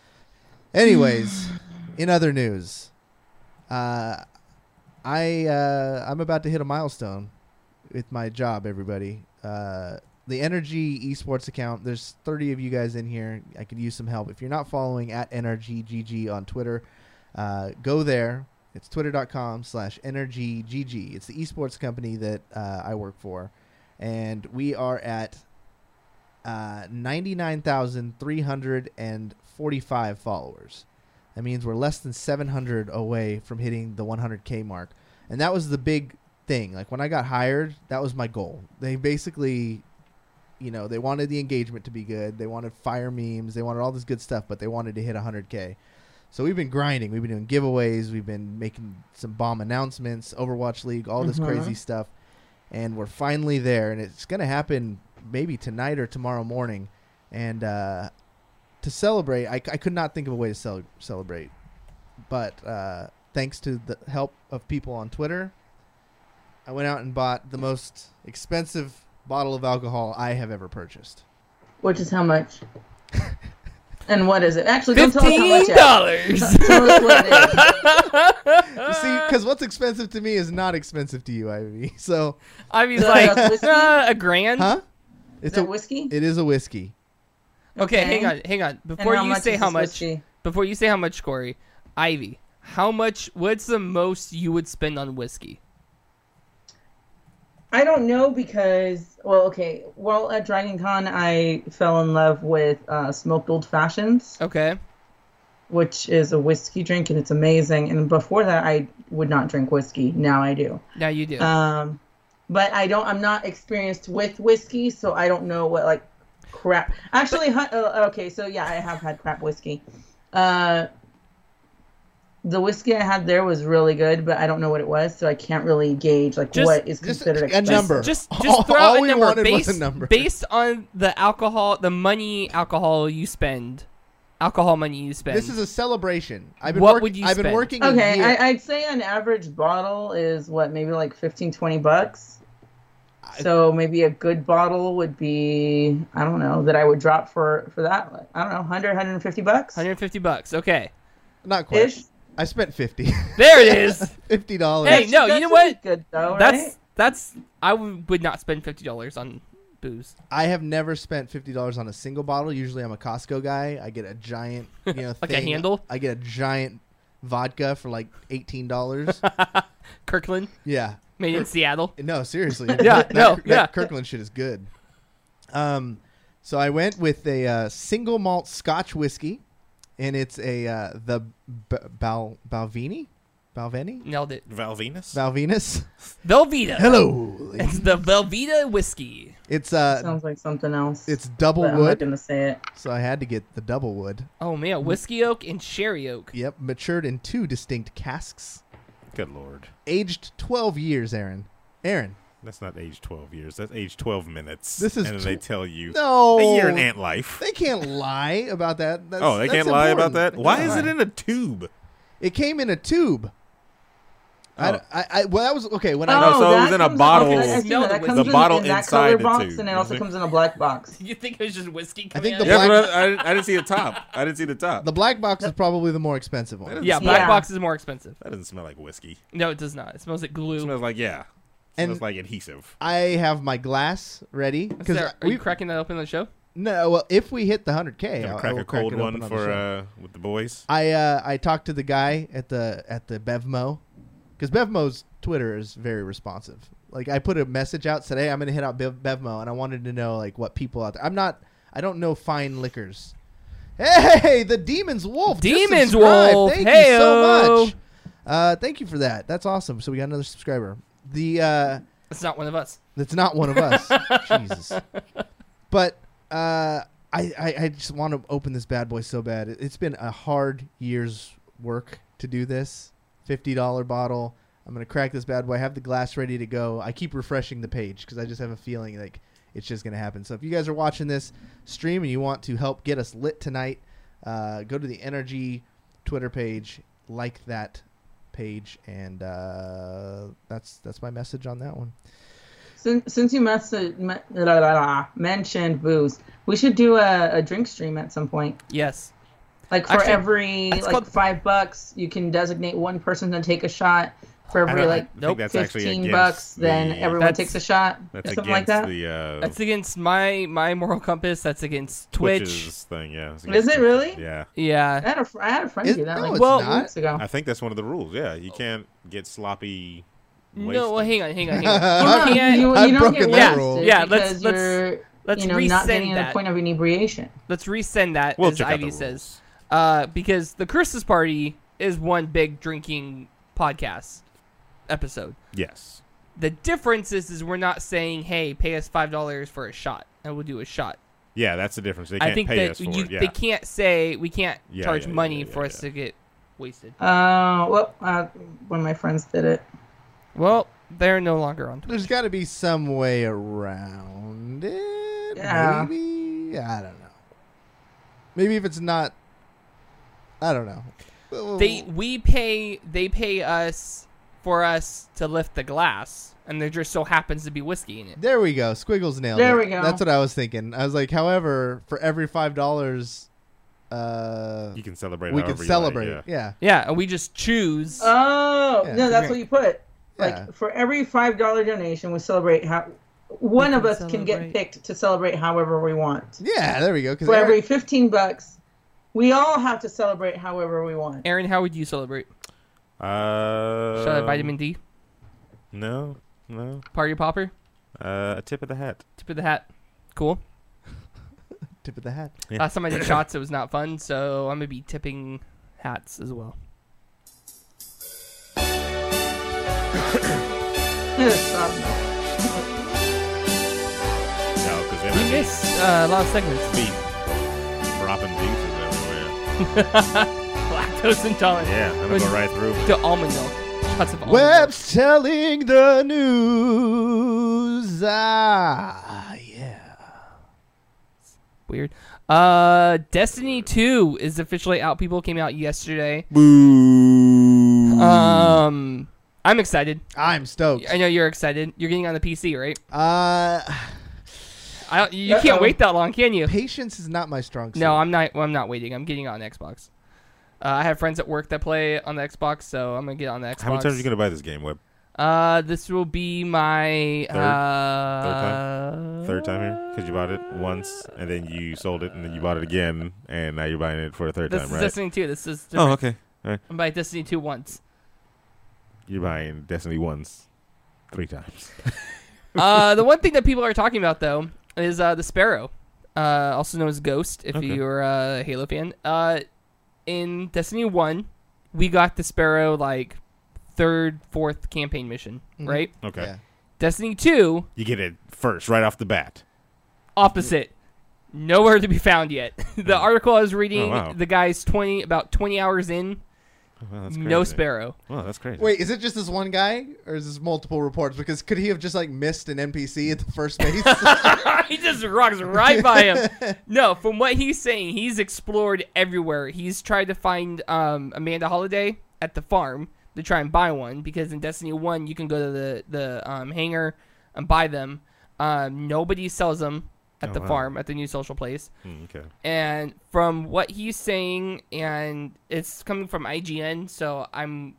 Anyways, in other news, I'm about to hit a milestone with my job. Everybody, the the Energy Esports account. There's 30 of you guys in here. I could use some help. If you're not following at NRGGG on Twitter, go there. It's twitter.com/NRGGG. It's the esports company that I work for. And we are at 99,345 followers. That means we're less than 700 away from hitting the 100K mark. And that was the big thing. Like when I got hired, that was my goal. They basically, they wanted the engagement to be good. They wanted fire memes. They wanted all this good stuff, but they wanted to hit 100K. So we've been grinding. We've been doing giveaways. We've been making some bomb announcements, Overwatch League, all this crazy stuff. And we're finally there. And it's going to happen maybe tonight or tomorrow morning. And to celebrate, I could not think of a way to celebrate. But thanks to the help of people on Twitter, I went out and bought the most expensive bottle of alcohol I have ever purchased. Which is how much? And what is it? Actually, don't tell us how much. $15. Tell us what it is. See, because what's expensive to me is not expensive to you, Ivy. So Ivy's So like, that's whiskey? $1 grand. huh? Is it whiskey? It is a whiskey. Okay, hang on. Before you say how much, Corey, Ivy, what's the most you would spend on whiskey? I don't know because, at Dragon Con, I fell in love with smoked old fashions, Okay. which is a whiskey drink, and it's amazing. And before that, I would not drink whiskey. Now I do. Now you do. But I'm not experienced with whiskey, so I don't know what, like, crap. Actually, I have had crap whiskey. The whiskey I had there was really good, but I don't know what it was, so I can't really gauge what is considered a number. Just All throw out a we number wanted was a number. based on the alcohol you spend. Alcohol money you spend. This is a celebration. I've been What would you I've been spend? working a Okay, year. I'd say an average bottle is maybe like $15-20. So maybe a good bottle would be, I don't know, that I would drop for that. Like, I don't know, $100-150. $150. Okay. Not quite. Ish. I spent 50. There it is. $50. Hey, no, you know what? Good though, right? I would not spend $50 on booze. I have never spent $50 on a single bottle. Usually I'm a Costco guy. I get a giant, Like a thing. handle? I get a giant vodka for like $18. Kirkland, Yeah. made in Seattle. No, seriously. Yeah, that Kirkland shit is good. So I went with a single malt Scotch whiskey, and it's the Balvenie? Nailed it. Valvinus? Valvinus? Velveeta. Hello. It's the Velveeta whiskey. It's Sounds like something else. it's double but I'm not wood, gonna say it. so I had to get the double wood. Oh man, whiskey oak and sherry oak. Yep, matured in 2 distinct casks. Good lord. Aged 12 years, Aaron. That's not age 12 years. That's age 12 minutes. This is and then they tell you No. a year in ant life. They can't lie about that. They That's can't lie about important. that? Why They is can't it lie. in a tube? It came in a tube. Oh. Well, that was okay. When No, I so it that was in a comes bottle. Okay, I see Smell that. the That comes the bottle in that inside color the box, tube, and it also you see? comes in a black box. You think it was just whiskey I coming think out? the Yeah, black- but I didn't see the top. I didn't see the top. the black box is probably the more expensive one. Yeah, black Yeah. box is more expensive. That doesn't smell like whiskey. No, it does not. It smells like It glue. smells like, It And- smells like adhesive. I have my glass ready because Are you cracking that open on the show? no. Well, if we hit the 100K, Gonna I crack will a cold it open one on the for show. with the boys. I talked to the guy at the Bevmo, because Bevmo's Twitter is very responsive. Like I put a message out, said, "Hey, I'm gonna hit out Bevmo," and I wanted to know like what people out there. I don't know fine liquors. Hey, the Demon's Wolf. just Demon's subscribed. Wolf. Thank you so Heyo. much. Thank you for that. That's awesome. So we got another subscriber. It's not one of us. That's not one of us. Jesus. But I just want to open this bad boy so bad. It's been a hard year's work to do this. $50 bottle. I'm going to crack this bad boy. I have the glass ready to go. I keep refreshing the page because I just have a feeling like it's just going to happen. So if you guys are watching this stream and you want to help get us lit tonight, go to the NRG Twitter page, like that page, and that's my message on that one. Since you mentioned booze, we should do a drink stream at some point. Yes. Like for Actually, every it's like called- $5, you can designate one person to take a shot. For every I think Nope. that's actually $15, against then the, everyone That's- takes a shot or That's something like against that. the That's against my moral compass. That's against Twitch. Twitch's thing. Yeah. It's Is against it Twitch. really? Yeah. Yeah. I had a friend Is- do that no, like it's Well, a few not. weeks ago. I think that's one of the rules. Yeah, you can't get sloppy. No, well, wasting. hang on. I've- You can't- you I've don't broken get that wasted rule. Yeah, because let's you're not resend getting to the that. point of inebriation. Let's resend that, We'll as check out Ivy the says. Because the Christmas party is one big drinking podcast episode. Yes. The difference is we're not saying, hey, pay us $5 for a shot, and we'll do a shot. Yeah, that's the difference. They can't I think pay that us for it. Yeah. they can't say, we can't Yeah, charge yeah, money yeah, for yeah, us to get wasted. One of my friends did it. Well, they're no longer on Twitch. There's got to be some way around it. Yeah. Maybe. I don't know. Maybe if it's not. I don't know. They pay us for us to lift the glass, and there just so happens to be whiskey in it. There we go. Squiggles nailed it. There we go. That's what I was thinking. I was like, however, for every $5, You can celebrate. we however can you celebrate. Like, Yeah. Yeah, and we just choose. Oh, Yeah. no, that's what you put. Like Yeah. for every $5 donation, we celebrate how one of us can get celebrate. picked to celebrate however we want. Yeah, there we go. 'Cause For every Eric- $15, we all have to celebrate however we want. Aaron, how would you celebrate? Shot of vitamin D? No. Party popper? A tip of the hat. Tip of the hat. Cool. tip of the hat. Yeah. Last time I did shots, it was not fun, so I'm going to be tipping hats as well. Stop. No, because then We I'd be missed a lot of segments. dropping juices everywhere. Lactose intolerant. Yeah, I'm gonna go right through. To almond milk. Shots of almond milk. Web's telling the news. Yeah. Weird. Destiny 2 is officially out. People came out yesterday. I'm excited. I'm stoked. I know you're excited. You're getting on the PC, right? You Uh-oh. can't wait that long, can you? Patience is not my strong suit. No, I'm not. Well, I'm not waiting. I'm getting on Xbox. I have friends at work that play on the Xbox, so I'm gonna get on the Xbox. How many times are you gonna buy this game, Web? This will be my Third time here? Because you bought it once, and then you sold it, and then you bought it again, and now you're buying it for a third This time, is right? Destiny 2. This is Oh, different. okay. All right. I'm buying Destiny 2 once. You're buying Destiny once, 3 times. The one thing that people are talking about though is the Sparrow, also known as Ghost, if Okay. you're a Halo fan. In Destiny 1, we got the Sparrow like 3rd, 4th campaign mission, right? Okay. Yeah. Destiny 2, You get it first, right off the bat. opposite. Nowhere to be found yet. The article I was reading, Oh, wow. the guy's about 20 hours in, Oh, wow, that's no crazy. Sparrow. Well, that's crazy. Wait, is it just this one guy, or is this multiple reports? Because could he have just like missed an NPC at the first base? He just rocks right by him. No, from what he's saying, he's explored everywhere. He's tried to find Amanda Holiday at the farm to try and buy one, because in Destiny 1 you can go to the hangar and buy them. Nobody sells them at Oh, the wow. farm, at the new social place. Okay. And from what he's saying, and it's coming from IGN, so I'm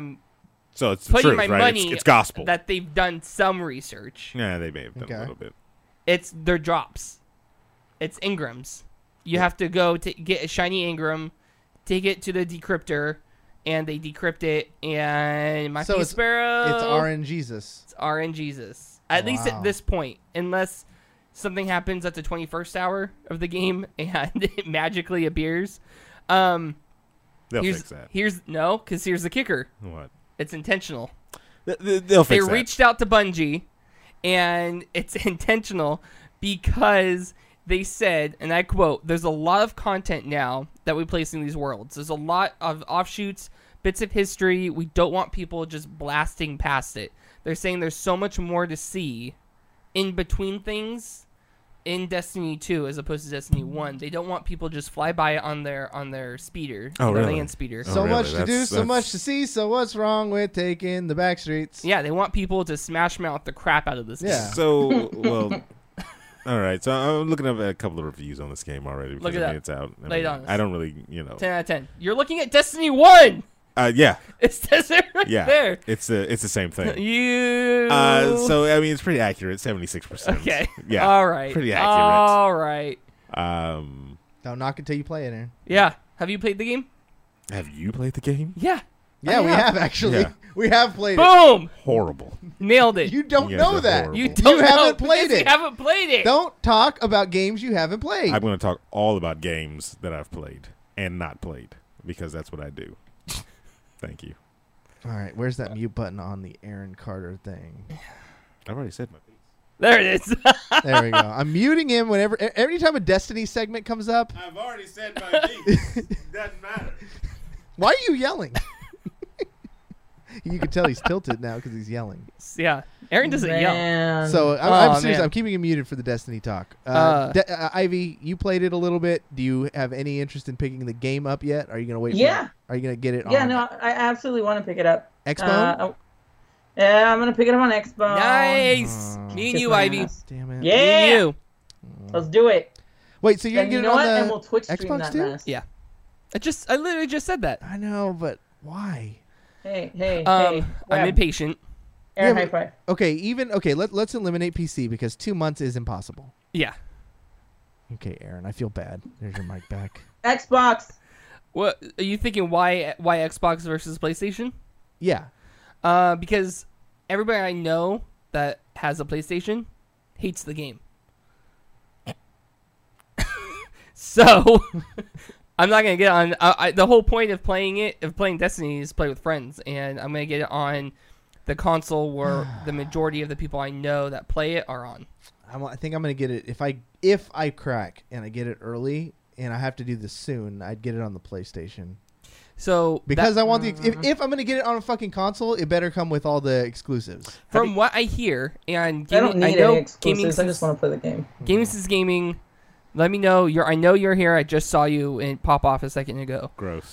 So it's the putting truth, my right? money It's gospel. that they've done some research. Yeah, they may have done Okay. a little bit. It's their drops. It's engrams. You have to go to get a shiny engram, take it to the decryptor, and they decrypt it. And my So Peace Sparrow, It's RNGesus. It's RNGesus. At least at Wow. this point, unless something happens at the 21st hour of the game and it magically appears. They'll here's fix that. here's the kicker. What? It's intentional. They'll They fix that. reached out to Bungie, and it's intentional because they said, and I quote, "There's a lot of content now that we place in these worlds. There's a lot of offshoots, bits of history. We don't want people just blasting past it." They're saying there's so much more to see in between things in Destiny 2 as opposed to Destiny 1. They don't want people just fly by on their speeder, Oh, their really? land speeder. Oh, So really? much to do, so That's- much to see. So what's wrong with taking the back streets? Yeah, they want people to smash mouth the crap out of this Yeah. game. So, well, all right. So I'm looking up a couple of reviews on this game already. Because, Look it I up. mean, it's out. Lay it on us. I don't really, 10 out of 10. You're looking at Destiny 1! Yeah. It says it right Yeah. there. It's the same thing. You. So I mean, it's pretty accurate. 76%. Okay. Yeah. All right. Pretty accurate. All right. Don't knock until you play it, Aaron. Yeah. Have you played the game? Have you played the game? Yeah. Yeah, we have actually. Yeah. We have played Boom. Horrible. Nailed it. You don't You know guys are that. horrible. You don't know haven't played because it. You haven't played it. Don't talk about games you haven't played. I'm going to talk all about games that I've played and not played because that's what I do. Thank you. All right, where's that mute button on the Aaron Carter thing? I've already said my piece. There it is. There we go. I'm muting him whenever, every time a Destiny segment comes up. I've already said my piece. Doesn't matter. Why are you yelling? You can tell he's tilted now because he's yelling. Yeah. Aaron doesn't yell. Man. So Oh, I'm serious. man. I'm keeping him muted for the Destiny talk. Ivy, you played it a little bit. Do you have any interest in picking the game up yet? Are you going to wait? Yeah. Are you going to get it Yeah, on no, I absolutely want to pick it up. Xbone? Yeah, I'm gonna pick it up on Xbox. Nice. Me and Kiss you, my Ivy. ass. Damn it. Me Yeah. and you. Let's do it. Wait, so you're And going you to know get it what? on And the we'll Twitch stream Xbox that too? mess. Yeah. I literally just said that. I know, but why? Hey. I'm Grab. impatient. Aaron, Yeah, high five. Okay, let's eliminate PC because 2 months is impossible. Yeah. Okay, Aaron, I feel bad. There's your mic back. Xbox. What are you thinking? Why Xbox versus PlayStation? Yeah. Because everybody I know that has a PlayStation hates the game. So I'm not gonna get on. The whole point of playing Destiny is play with friends, and I'm gonna get it on the console where the majority of the people I know that play it are on. I think I'm gonna get it if I crack and I get it early and I have to do this soon. I'd get it on the PlayStation So because I want the if I'm gonna get it on a fucking console, it better come with all the exclusives. from what I hear, and I don't gaming, need I know any exclusives. I gaming just want to play the game. Gaming is gaming. Let me know. I know you're here. I just saw you and pop off a second ago. Gross.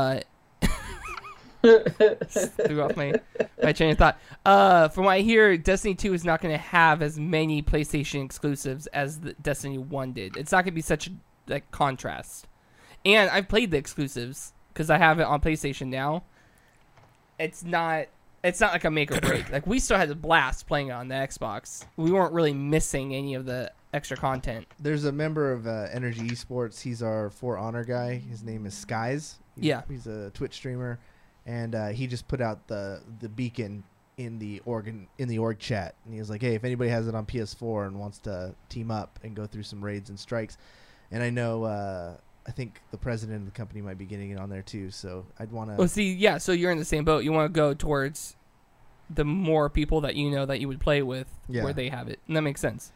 Threw off my train of thought. From what I hear, Destiny 2 is not going to have as many PlayStation exclusives as the Destiny 1 did. It's not going to be such a contrast. And I've played the exclusives because I have it on PlayStation now. It's not like a make or break. Like we still had a blast playing it on the Xbox. We weren't really missing any of the extra content. There's a member of Energy Esports. He's our For Honor guy. His name is Skies. He's a Twitch streamer, and he just put out the beacon in the org chat, and he was like, "Hey, if anybody has it on PS4 and wants to team up and go through some raids and strikes," and I know I think the president of the company might be getting it on there too. So I'd want to. Well, see, yeah. So you're in the same boat. You want to go towards the more people that you know that you would play with, where they have it, and that makes sense.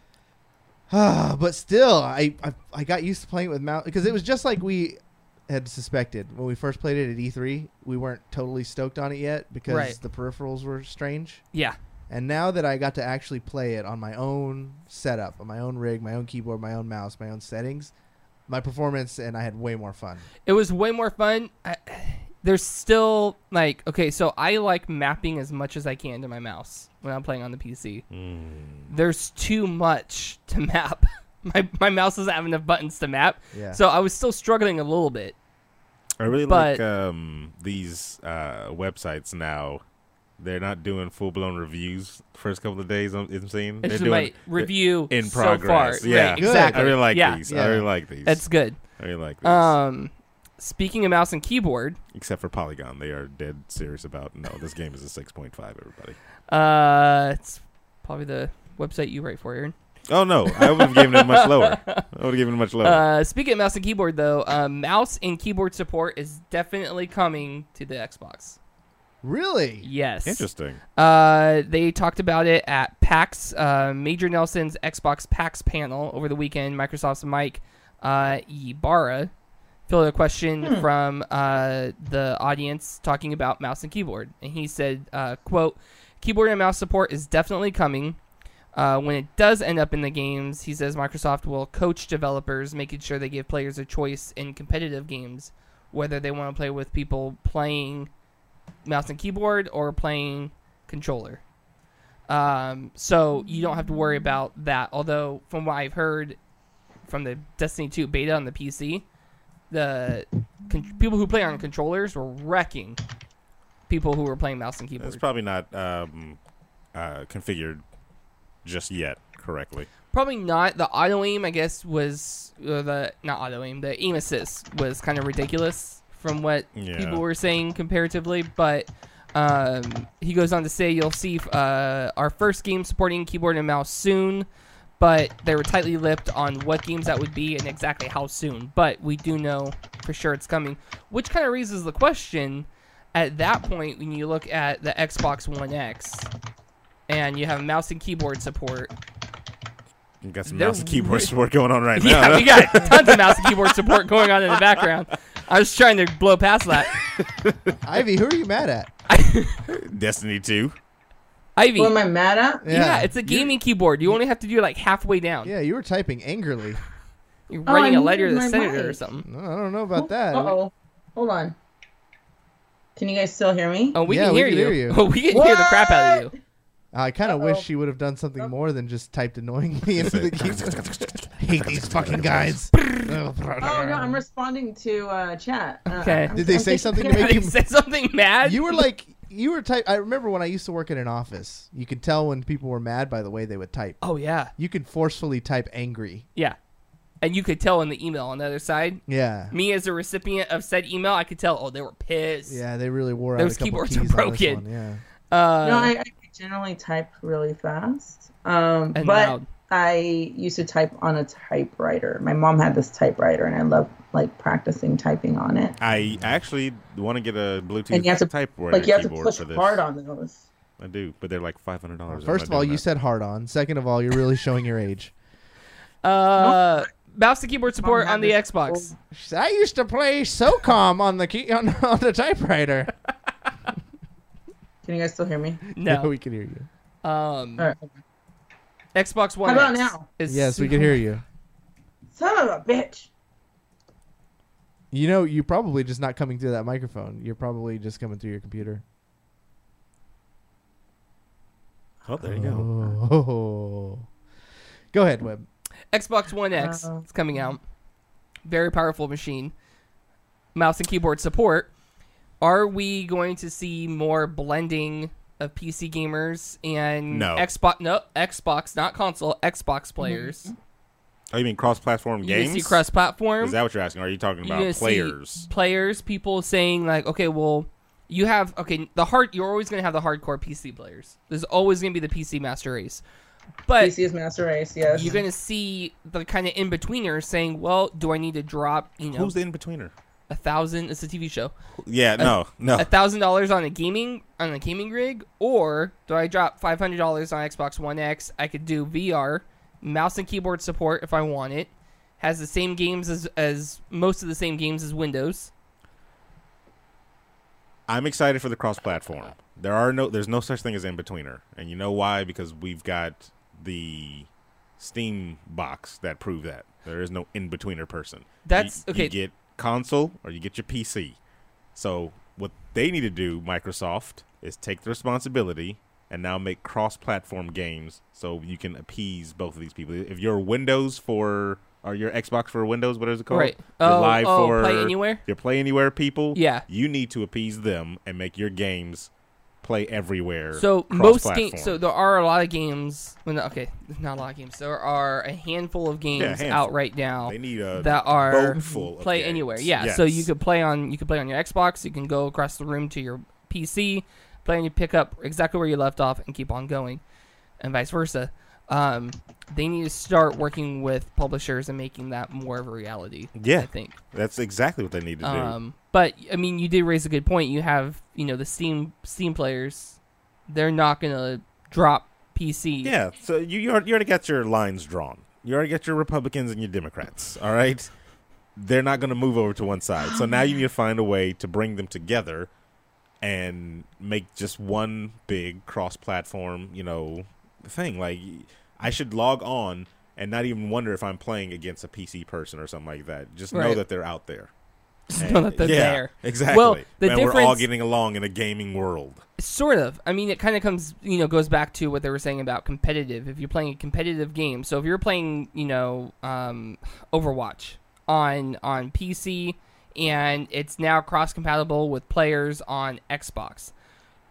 But still, I got used to playing it with mouse because it was just like we had suspected when we first played it at E3. We weren't totally stoked on it yet because the peripherals were strange. Yeah. And now that I got to actually play it on my own setup, on my own rig, my own keyboard, my own mouse, my own settings, my performance, and I had way more fun. It was way more fun. There's still so I like mapping as much as I can to my mouse when I'm playing on the PC. There's too much to map. My mouse doesn't have enough buttons to map. Yeah. So I was still struggling a little bit. I really like these websites now. They're not doing full-blown reviews the first couple of days. I'm seeing It's they're doing my review in so progress. far. Yeah, Right, exactly. I really like Yeah. these. Yeah. I really like these. That's good. I really like these. Speaking of mouse and keyboard, Except for Polygon, they are dead serious about this game is a 6.5. Everybody. it's probably the website you write for, Aaron. Oh no, I would have given it much lower. Speaking of mouse and keyboard, though, mouse and keyboard support is definitely coming to the Xbox. Really? Yes. Interesting. They talked about it at PAX, Major Nelson's Xbox PAX panel over the weekend. Microsoft's Mike Ibarra filled a question from the audience talking about mouse and keyboard. And he said, quote, "Keyboard and mouse support is definitely coming. When it does end up in the games," he says Microsoft will coach developers, making sure they give players a choice in competitive games, whether they want to play with people playing mouse and keyboard or playing controller. So you don't have to worry about that. Although, from what I've heard from the Destiny 2 beta on the PC, the people who play on controllers were wrecking people who were playing mouse and keyboard. It's probably not configured just yet correctly. Probably not. The auto aim, I guess, was not auto aim. The aim assist was kind of ridiculous from what people were saying comparatively. But he goes on to say, you'll see our first game supporting keyboard and mouse soon. But they were tightly lipped on what games that would be and exactly how soon. But we do know for sure it's coming, which kind of raises the question. At that point, when you look at the Xbox One X and you have mouse and keyboard support. You got some mouse and keyboard support going on right now. Yeah, we got tons of mouse and keyboard support going on in the background. I was trying to blow past that. Ivy, who are you mad at? Destiny 2. Ivy. Who am I mad at? Yeah, it's a gaming keyboard. You only have to do like halfway down. Yeah, you were typing angrily. You're writing a letter to the my senator mic. or something. No, I don't know about that. Uh-oh. Hold on. Can you guys still hear me? Oh, we Yeah, can we hear can you. hear you. Oh, we can hear the crap out of you. I kind of Uh-oh. wish she would have done something more than just typed annoyingly into the keyboard. Hate these fucking guys. Oh, no, I'm responding to chat. Okay. Did they say something to make Did you... you say something mad? You were type. I remember when I used to work in an office, you could tell when people were mad by the way they would type. Oh, yeah. You could forcefully type angry. Yeah. And you could tell in the email on the other side. Yeah. Me as a recipient of said email, I could tell, oh, they were pissed. Yeah, they really wore out Those a couple keyboards keys are on this broken. one, yeah. No, I generally type really fast. And But loud. I used to type on a typewriter. My mom had this typewriter, and I love practicing typing on it. I actually want to get a Bluetooth And you have to typewriter you have to keyboard push for this. hard on those. I do, but they're like $500. First of all, you said hard on. Second of all, you're really showing your age. Mouse and keyboard support Mom on had the this Xbox. I used to play SOCOM on the on the typewriter. Can you guys still hear me? No. we can hear you. All right. Xbox One How about X now? is Yes, we can hear you. Son of a bitch. You know, you're probably just not coming through that microphone. You're probably just coming through your computer. Oh, there you go. Oh. Go ahead, Webb. Xbox One X is coming out. Very powerful machine. Mouse and keyboard support. Are we going to see more blending of PC gamers and No. Xbox? No, Xbox, not console. Xbox players. Oh, you mean cross-platform You're games? gonna see cross-platform. Is that what you're asking? Or are you talking You're gonna about see players? Players, people saying like, okay, well, you have the hard. You're always gonna have the hardcore PC players. There's always gonna be the PC master race, but PC is Master Race, yes. you're gonna see the kind of in-betweeners saying, well, do I need to drop Who's the in-betweener? $1,000? It's a TV show. Yeah, no. $1,000 on a gaming rig, or do I drop $500 on Xbox One X? I could do VR, mouse and keyboard support if I want it. Has the same games as most of the same games as Windows. I'm excited for the cross-platform. There's no such thing as in-betweener. And you know why? Because we've got the Steam box that prove that. There is no in-betweener person. That's okay. You get console or you get your PC. So what they need to do, Microsoft, is take the responsibility and now make cross-platform games so you can appease both of these people. If you're Windows for or your Xbox for Windows, what is it called? Right. You're live for Play Anywhere? Your Play Anywhere people. Yeah. You need to appease them and make your games play everywhere. So most cross-platform. games. So there are a lot of games. Well, no, okay, not a lot of games. There are a handful of games handful. out right now They need a that are boat full of play games. anywhere. Yeah. Yes. So you could play on your Xbox. You can go across the room to your PC, play and you pick up exactly where you left off and keep on going, and vice versa. They need to start working with publishers and making that more of a reality. Yeah. I think. That's exactly what they need to do. But I mean, you did raise a good point. You have, the Steam players. They're not gonna drop PC. Yeah, so you already got your lines drawn. You already got your Republicans and your Democrats, all right? They're not going to move over to one side. So now you need to find a way to bring them together and make just one big cross-platform, thing. Like, I should log on and not even wonder if I'm playing against a PC person or something like that. Just know Right. that they're out there. Just know that they're yeah, there. Exactly. Well, the and we're all difference- getting along in a gaming world. Sort of. I mean, it kind of comes, goes back to what they were saying about competitive. If you're playing a competitive game, so if you're playing, Overwatch on PC and it's now cross-compatible with players on Xbox,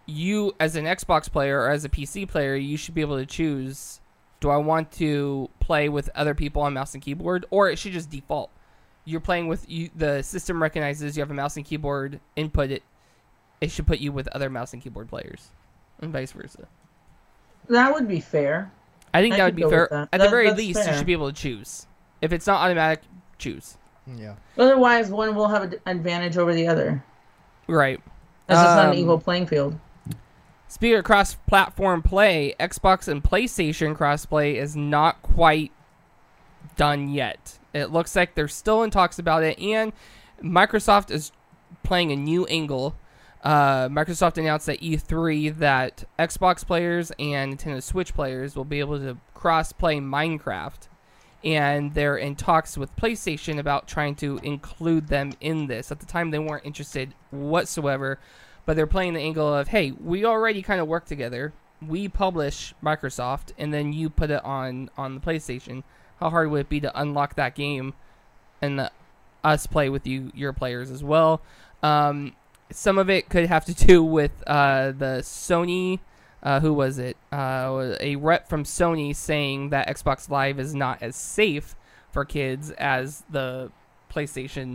you as an Xbox player or as a PC player, you should be able to choose, do I want to play with other people on mouse and keyboard, or it should just default. You're playing with the system recognizes you have a mouse and keyboard input, it should put you with other mouse and keyboard players, and vice versa. That would be fair. I think I that could would be go fair. with that. At the very That's least, you fair. should be able to choose. If it's not automatic, choose. Yeah. Otherwise, one will have an advantage over the other. Right. That's just not an equal playing field. Speaking of cross-platform play, Xbox and PlayStation crossplay is not quite done yet. It looks like they're still in talks about it, and Microsoft is playing a new angle. Microsoft announced at E3 that Xbox players and Nintendo Switch players will be able to cross-play Minecraft, and they're in talks with PlayStation about trying to include them in this. At the time, they weren't interested whatsoever, but they're playing the angle of, hey, we already kind of work together. We publish Microsoft, and then you put it on the PlayStation. How hard would it be to unlock that game and us play with your players as well? Some of it could have to do with the Sony. Who was it? A rep from Sony saying that Xbox Live is not as safe for kids as the PlayStation,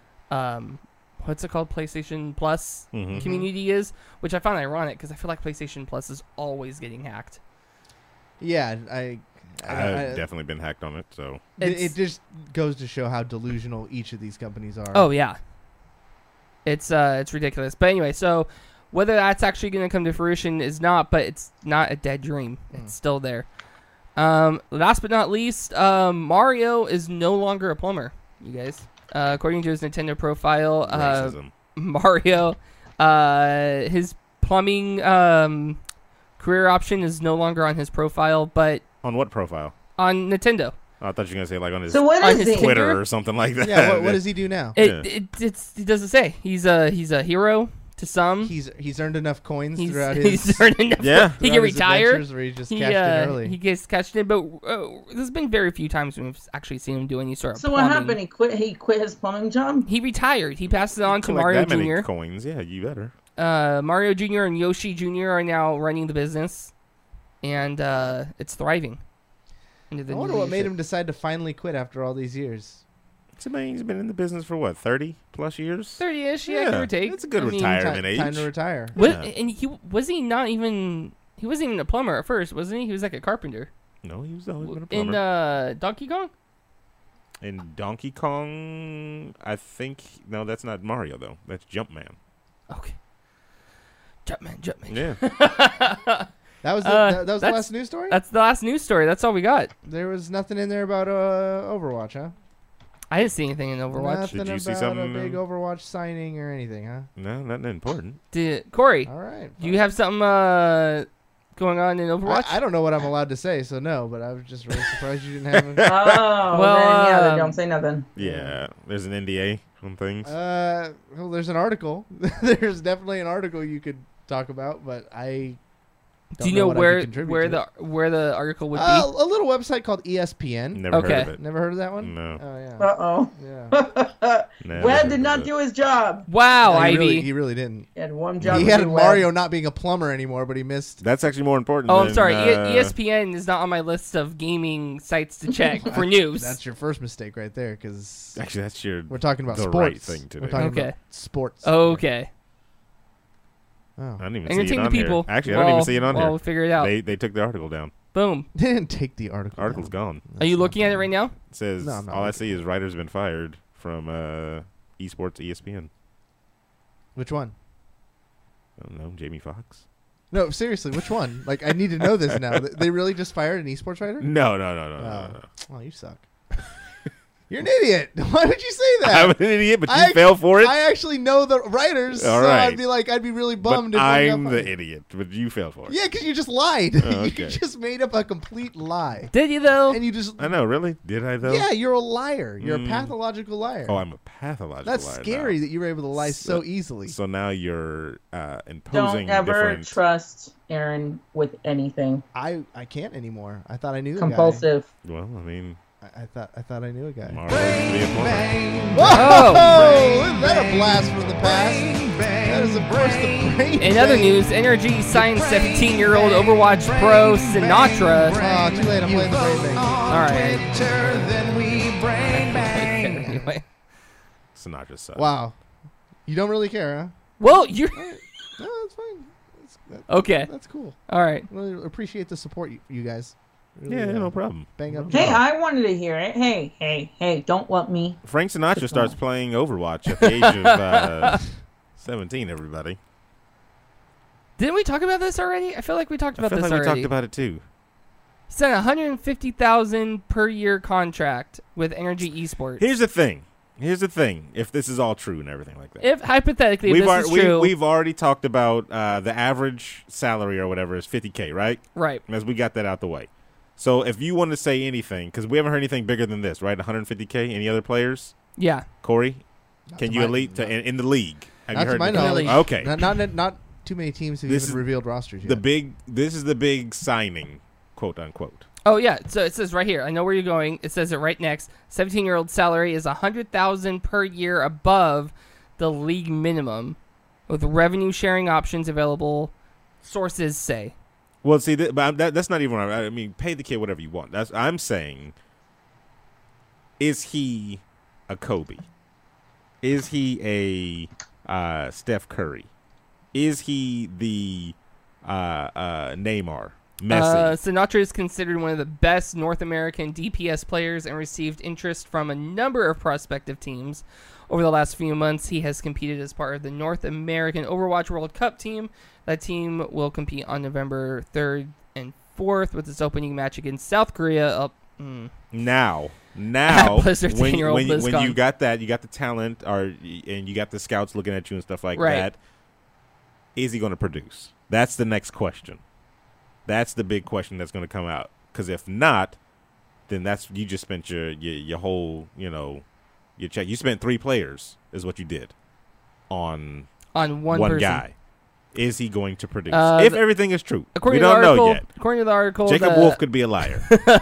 what's it called? PlayStation Plus community is, which I find ironic because I feel like PlayStation Plus is always getting hacked. Yeah, I've definitely been hacked on it, so it just goes to show how delusional each of these companies are. Oh yeah, it's ridiculous. But anyway, so whether that's actually going to come to fruition is not, but it's not a dead dream. It's still there. Last but not least, Mario is no longer a plumber. You guys, according to his Nintendo profile, racism. Mario, his plumbing career option is no longer on his profile, but On what profile? on Nintendo. Oh, I thought you were gonna say like on his So what On is his he? Twitter Tinder? or something like that. Yeah, what does he do now? It doesn't say. He's a hero to some. He's earned enough coins He's throughout his he's earned enough. Yeah. He throughout can his retire. adventures where he just cashed in early. He gets cashed in, but there's been very few times when we've actually seen him do any sort of So what plumbing. happened? He quit his plumbing job? He retired. He passed it on to Collect Mario that many Jr. coins, yeah, you better. Mario Jr. and Yoshi Jr. are now running the business, and it's thriving. Under the I new wonder what made leadership. him decide to finally quit after all these years. He's been in the business for what, 30 plus years? 30-ish, yeah, give or take. That's a good I mean, retirement age. Time to retire. What, Yeah. and he wasn't even a plumber at first, wasn't he? He was like a carpenter. No, he was always been a In plumber. Donkey Kong? In Donkey Kong, I think no, that's not Mario though. That's Jumpman. Okay. Jumpman. Yeah. That was that was the that's- last news story. That's the last news story. That's all we got. There was nothing in there about Overwatch, huh? I didn't see anything in Overwatch. Nothing Did you see about something? a big Overwatch signing or anything, huh? No, nothing important. Corey, All right. do you have something going on in Overwatch? I don't know what I'm allowed to say, so no. But I was just really surprised you didn't have. Oh, Well, then, yeah, then um, don't say nothing. Yeah, there's an NDA on things. Well, there's an article. There's definitely an article you could talk about, but I. Do you know what I where could contribute to it. where the article would A little website called ESPN. Never okay. heard of it. Never heard of that one? No. Oh yeah. Uh-oh. Yeah. Never Webb heard did of not it. do his job. be? Wow, No, Ivy. he really didn't. He had one job. He to had do, Mario Webb. not being a plumber anymore, but he missed. That's actually more important. Oh, I'm than, sorry. ESPN is not on my list of gaming sites to check for news. That's your first mistake right there, because Actually, that's your. we're talking about the sports. right thing to We're do. talking Okay. about sports. Okay. I Oh. didn't even see it Entertain on the people. here. Actually, I don't even see it on Well, here. we'll figure it out. They took the article down. Boom. They didn't take the article. Article's down. gone. Are you looking at it right now? It says No, I'm not all I looking. see is writers been fired from esports ESPN. Which one? I don't know, Jamie Foxx. No, seriously, which one? Like, I need to know this now. They really just fired an esports writer? No. Oh, you suck. You're an idiot. Why would you say that? I'm an idiot, but you fell for it. I actually know the writers, All so right. I'd be really But bummed if one got I'm the fired. idiot, but you fell for it. Yeah, because you just lied. Oh, okay. You just made up a complete lie, Did you though? and you just I know, really? Did I though? yeah, you're a liar. You're a Mm. pathological liar. Oh, I'm a pathological That's liar scary now. that you were able to lie so easily. So now you're imposing Don't ever different. trust Aaron with anything. I can't anymore. I thought I knew the Compulsive. Well, I mean, guy. I thought I knew a guy. Marvel used to be a porno. Whoa! Is that a blast from the past? That is, of course, the Brain In other Bang. news, NRG signed 17-year-old Overwatch pro Sinatra. Oh, too late. I'm playing the Brain Bang. All right. Anyway. Sinatra sucks. Wow. You don't really care, huh? Well, you're No, that's fine. okay. That's cool. All right. Really appreciate the support, you guys. Really, Yeah, no problem. Bang up. Hey, I wanted to hear it. Hey, don't want me. Frank Sinatra starts playing Overwatch at the age of 17, everybody. Didn't we talk about this already? I feel like we talked about I feel this like we already. talked about it too. Signed a $150,000 per year contract with Energy Esports. Here's the thing. If this is all true and everything like that. If hypothetically if this is true, we've already talked about the average salary or whatever is $50K, right? right? As we got that out the way. So if you want to say anything, because we haven't heard anything bigger than this, right? 150K. Any other players? Yeah. Corey, can to you my- elite in the league? Have Not you to heard my anything? knowledge. Okay. Not too many teams have This even is revealed rosters yet. This is the big signing, quote unquote. Oh yeah. So it says right here. I know where you're going. It says it right next. 17-year-old salary is $100,000 per year above the league minimum, with revenue sharing options available. Sources say. Well, see, but that's not even what I mean. Pay the kid whatever you want. I'm saying, is he a Kobe? Is he a Steph Curry? Is he the Neymar? Messi? Sinatra is considered one of the best North American DPS players and received interest from a number of prospective teams. Over the last few months, he has competed as part of the North American Overwatch World Cup team. That team will compete on November 3rd and 4th with its opening match against South Korea. Now, Blizzard's when 10-year-old you BlizzCon. got that, you got the talent, and you got the scouts looking at you and stuff like Right. that. Is he going to produce? That's the next question. That's the big question that's going to come out. Because if not, then you just spent your whole, your check. You spent 3 players is what you did on one person. guy. Is he going to produce? Uh, if everything is true, According we to the don't know article, yet. According to the article, Jacob Wolf could be a liar.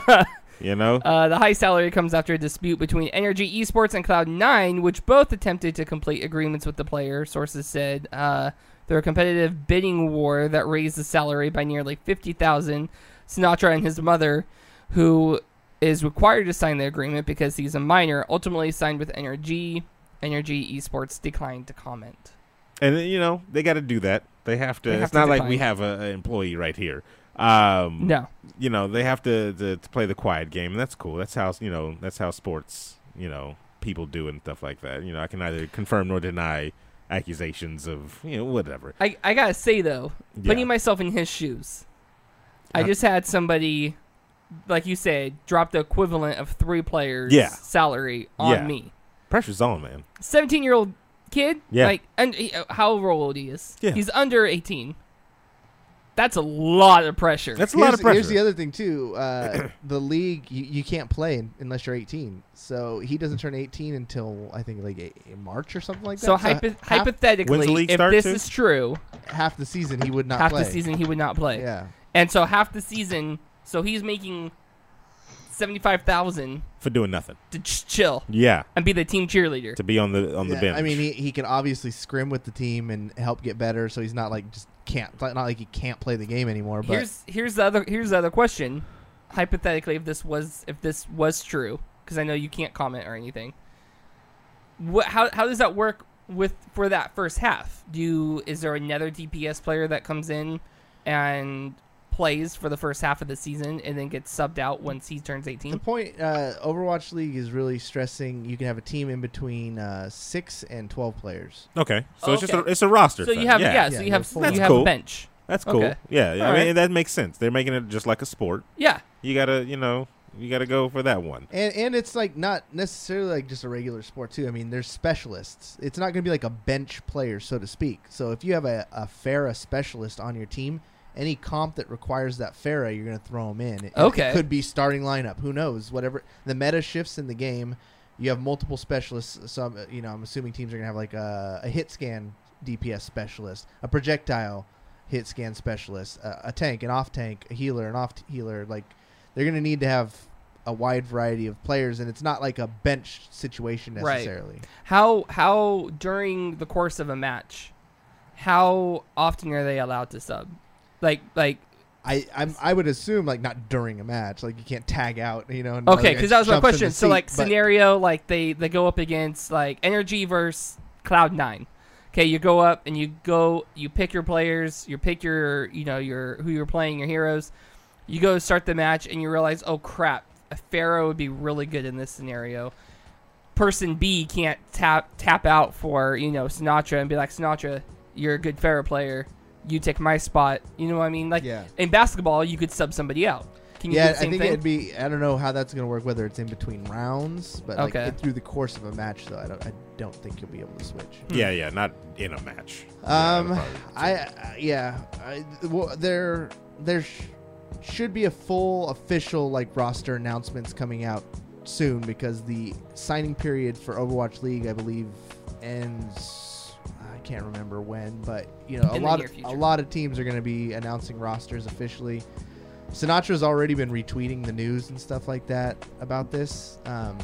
The high salary comes after a dispute between Energy Esports and Cloud9, which both attempted to complete agreements with the player. Sources said there were a competitive bidding war that raised the salary by nearly $50,000. Sinatra and his mother, who is required to sign the agreement because he's a minor, ultimately signed with Energy. Energy Esports declined to comment. And they got to do that. They have to. They have It's to not like decline. we have an employee right here. No. They have to play the quiet game, and that's cool. That's how sports people do and stuff like that. I can neither confirm nor deny accusations of whatever. I gotta say though, Yeah. putting myself in his shoes, I just had somebody, like you said, drop the equivalent of 3 players' Yeah. salary on Yeah. me. Pressure's on, man. 17-year-old kid, Yeah. and how old he is? Yeah. He's under 18. That's a lot of pressure. That's a lot of pressure. Here's the other thing too. The league, you can't play unless you're 18. So he doesn't turn 18 until I think like March or something like that. so When's the hypothetically, league if start this to? is true, half the season he would not half play. the season he would not play. Yeah. And so half the season, so he's making $75,000 for doing nothing. to just chill Yeah, and be the team cheerleader. to be on the Yeah, bench. I mean, he can obviously scrim with the team and help get better. So he's not like just can't. It's not like he can't play the game anymore. But Here's the other question. Hypothetically, if this was true, because I know you can't comment or anything. How does that work for that first half? Is there another DPS player that comes in and plays for the first half of the season and then gets subbed out once he turns the 18? point Overwatch League is really stressing you can have a team in between 6 and 12 players. okay, so it's just Okay. it's a roster. So thing. you have yeah. so Yeah, you have that's you have cool. a bench. That's cool. Okay. Yeah, All I mean right. that makes sense. They're making it just like a sport. Yeah. You gotta go for that one. And it's like not necessarily like just a regular sport too. I mean, there's specialists. It's not going to be like a bench player, so to speak. So if you have a Pharah specialist on your team, any comp that requires that Pharah, you're going to throw him in. Okay. It could be starting lineup. Who knows? Whatever the meta shifts in the game, you have multiple specialists. So I'm assuming teams are going to have like a hit scan DPS specialist, a projectile hit scan specialist, a tank, an off tank, a healer, an off healer. Like they're going to need to have a wide variety of players, and it's not like a bench situation necessarily. How during the course of a match, how often are they allowed to sub? Like I would assume like not during a match, like you can't tag out, you know. And okay, because that was my jumps in question. the So seat, like but- scenario, like they go up against like Energy versus Cloud9. Okay, you go up and you pick your players, you pick your who you're playing, your heroes. You go start the match and you realize, oh crap, a Pharaoh would be really good in this scenario. Person B can't tap out for Sinatra and be like, Sinatra, you're a good Pharaoh player. You take my spot. You know what I mean? Like in basketball, you could sub somebody out. Can you do the same I think thing? it'd be. I don't know how that's gonna work. Whether it's in between rounds, but Okay. through the course of a match, though, I don't think you'll be able to switch. Yeah, not in a match. There should be a full official like roster announcements coming out soon, because the signing period for Overwatch League, I believe, ends. I can't remember when, but In the near a future. lot of teams are going to be announcing rosters officially. Sinatra's already been retweeting the news and stuff like that about this.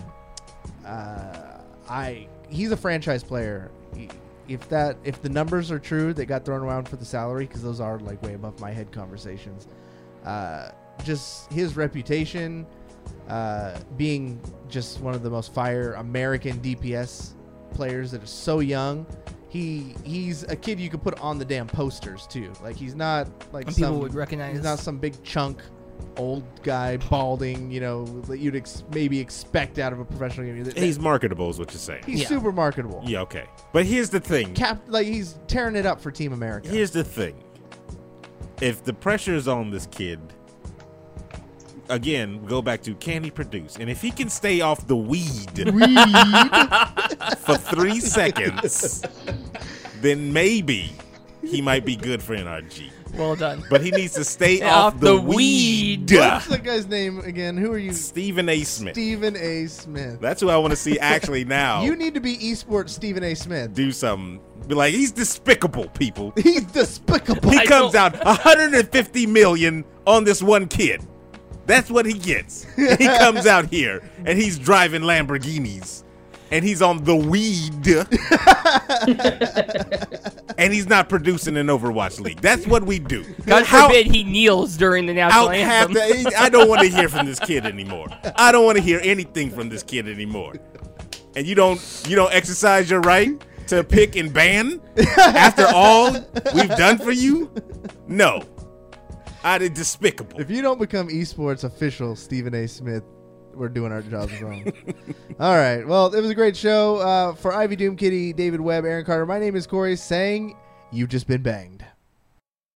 He's a franchise player. If the numbers are true that got thrown around for the salary, because those are like way above my head conversations, just his reputation, being just one of the most fire American DPS players that is so young. He's a kid you could put on the damn posters too. Like he's not like And some, people would recognize. he's not some big chunk old guy balding, that you'd maybe expect out of a professional game. He's marketable, is what you're saying. He's Yeah. super marketable. Yeah, okay. But here's the thing. He's tearing it up for Team America. Here's the thing. If the pressure is on this kid, again, go back to, can he produce? And if he can stay off the weed for 3 seconds, then maybe he might be good for NRG. Well done. But he needs to stay Off off the the weed. What's that guy's name again? Who are you? Stephen A. Smith. Stephen A. Smith. That's who I want to see actually now. You need to be esports Stephen A. Smith. do something. Be like, he's despicable, people. He's despicable. He I comes don't- out 150 million on this one kid. That's what he gets. He comes out here and he's driving Lamborghinis and he's on the weed and he's not producing an Overwatch League. That's what we do. God forbid he kneels during the national Out half anthem. I don't want to hear from this kid anymore. I don't want to hear anything from this kid anymore. And you don't exercise your right to pick and ban after all we've done for you? No. Despicable. If you don't become esports official Stephen A. Smith, we're doing our jobs wrong. All right. Well, it was a great show. For Ivy Doom Kitty, David Webb, Aaron Carter, my name is Corey, saying you've just been banged.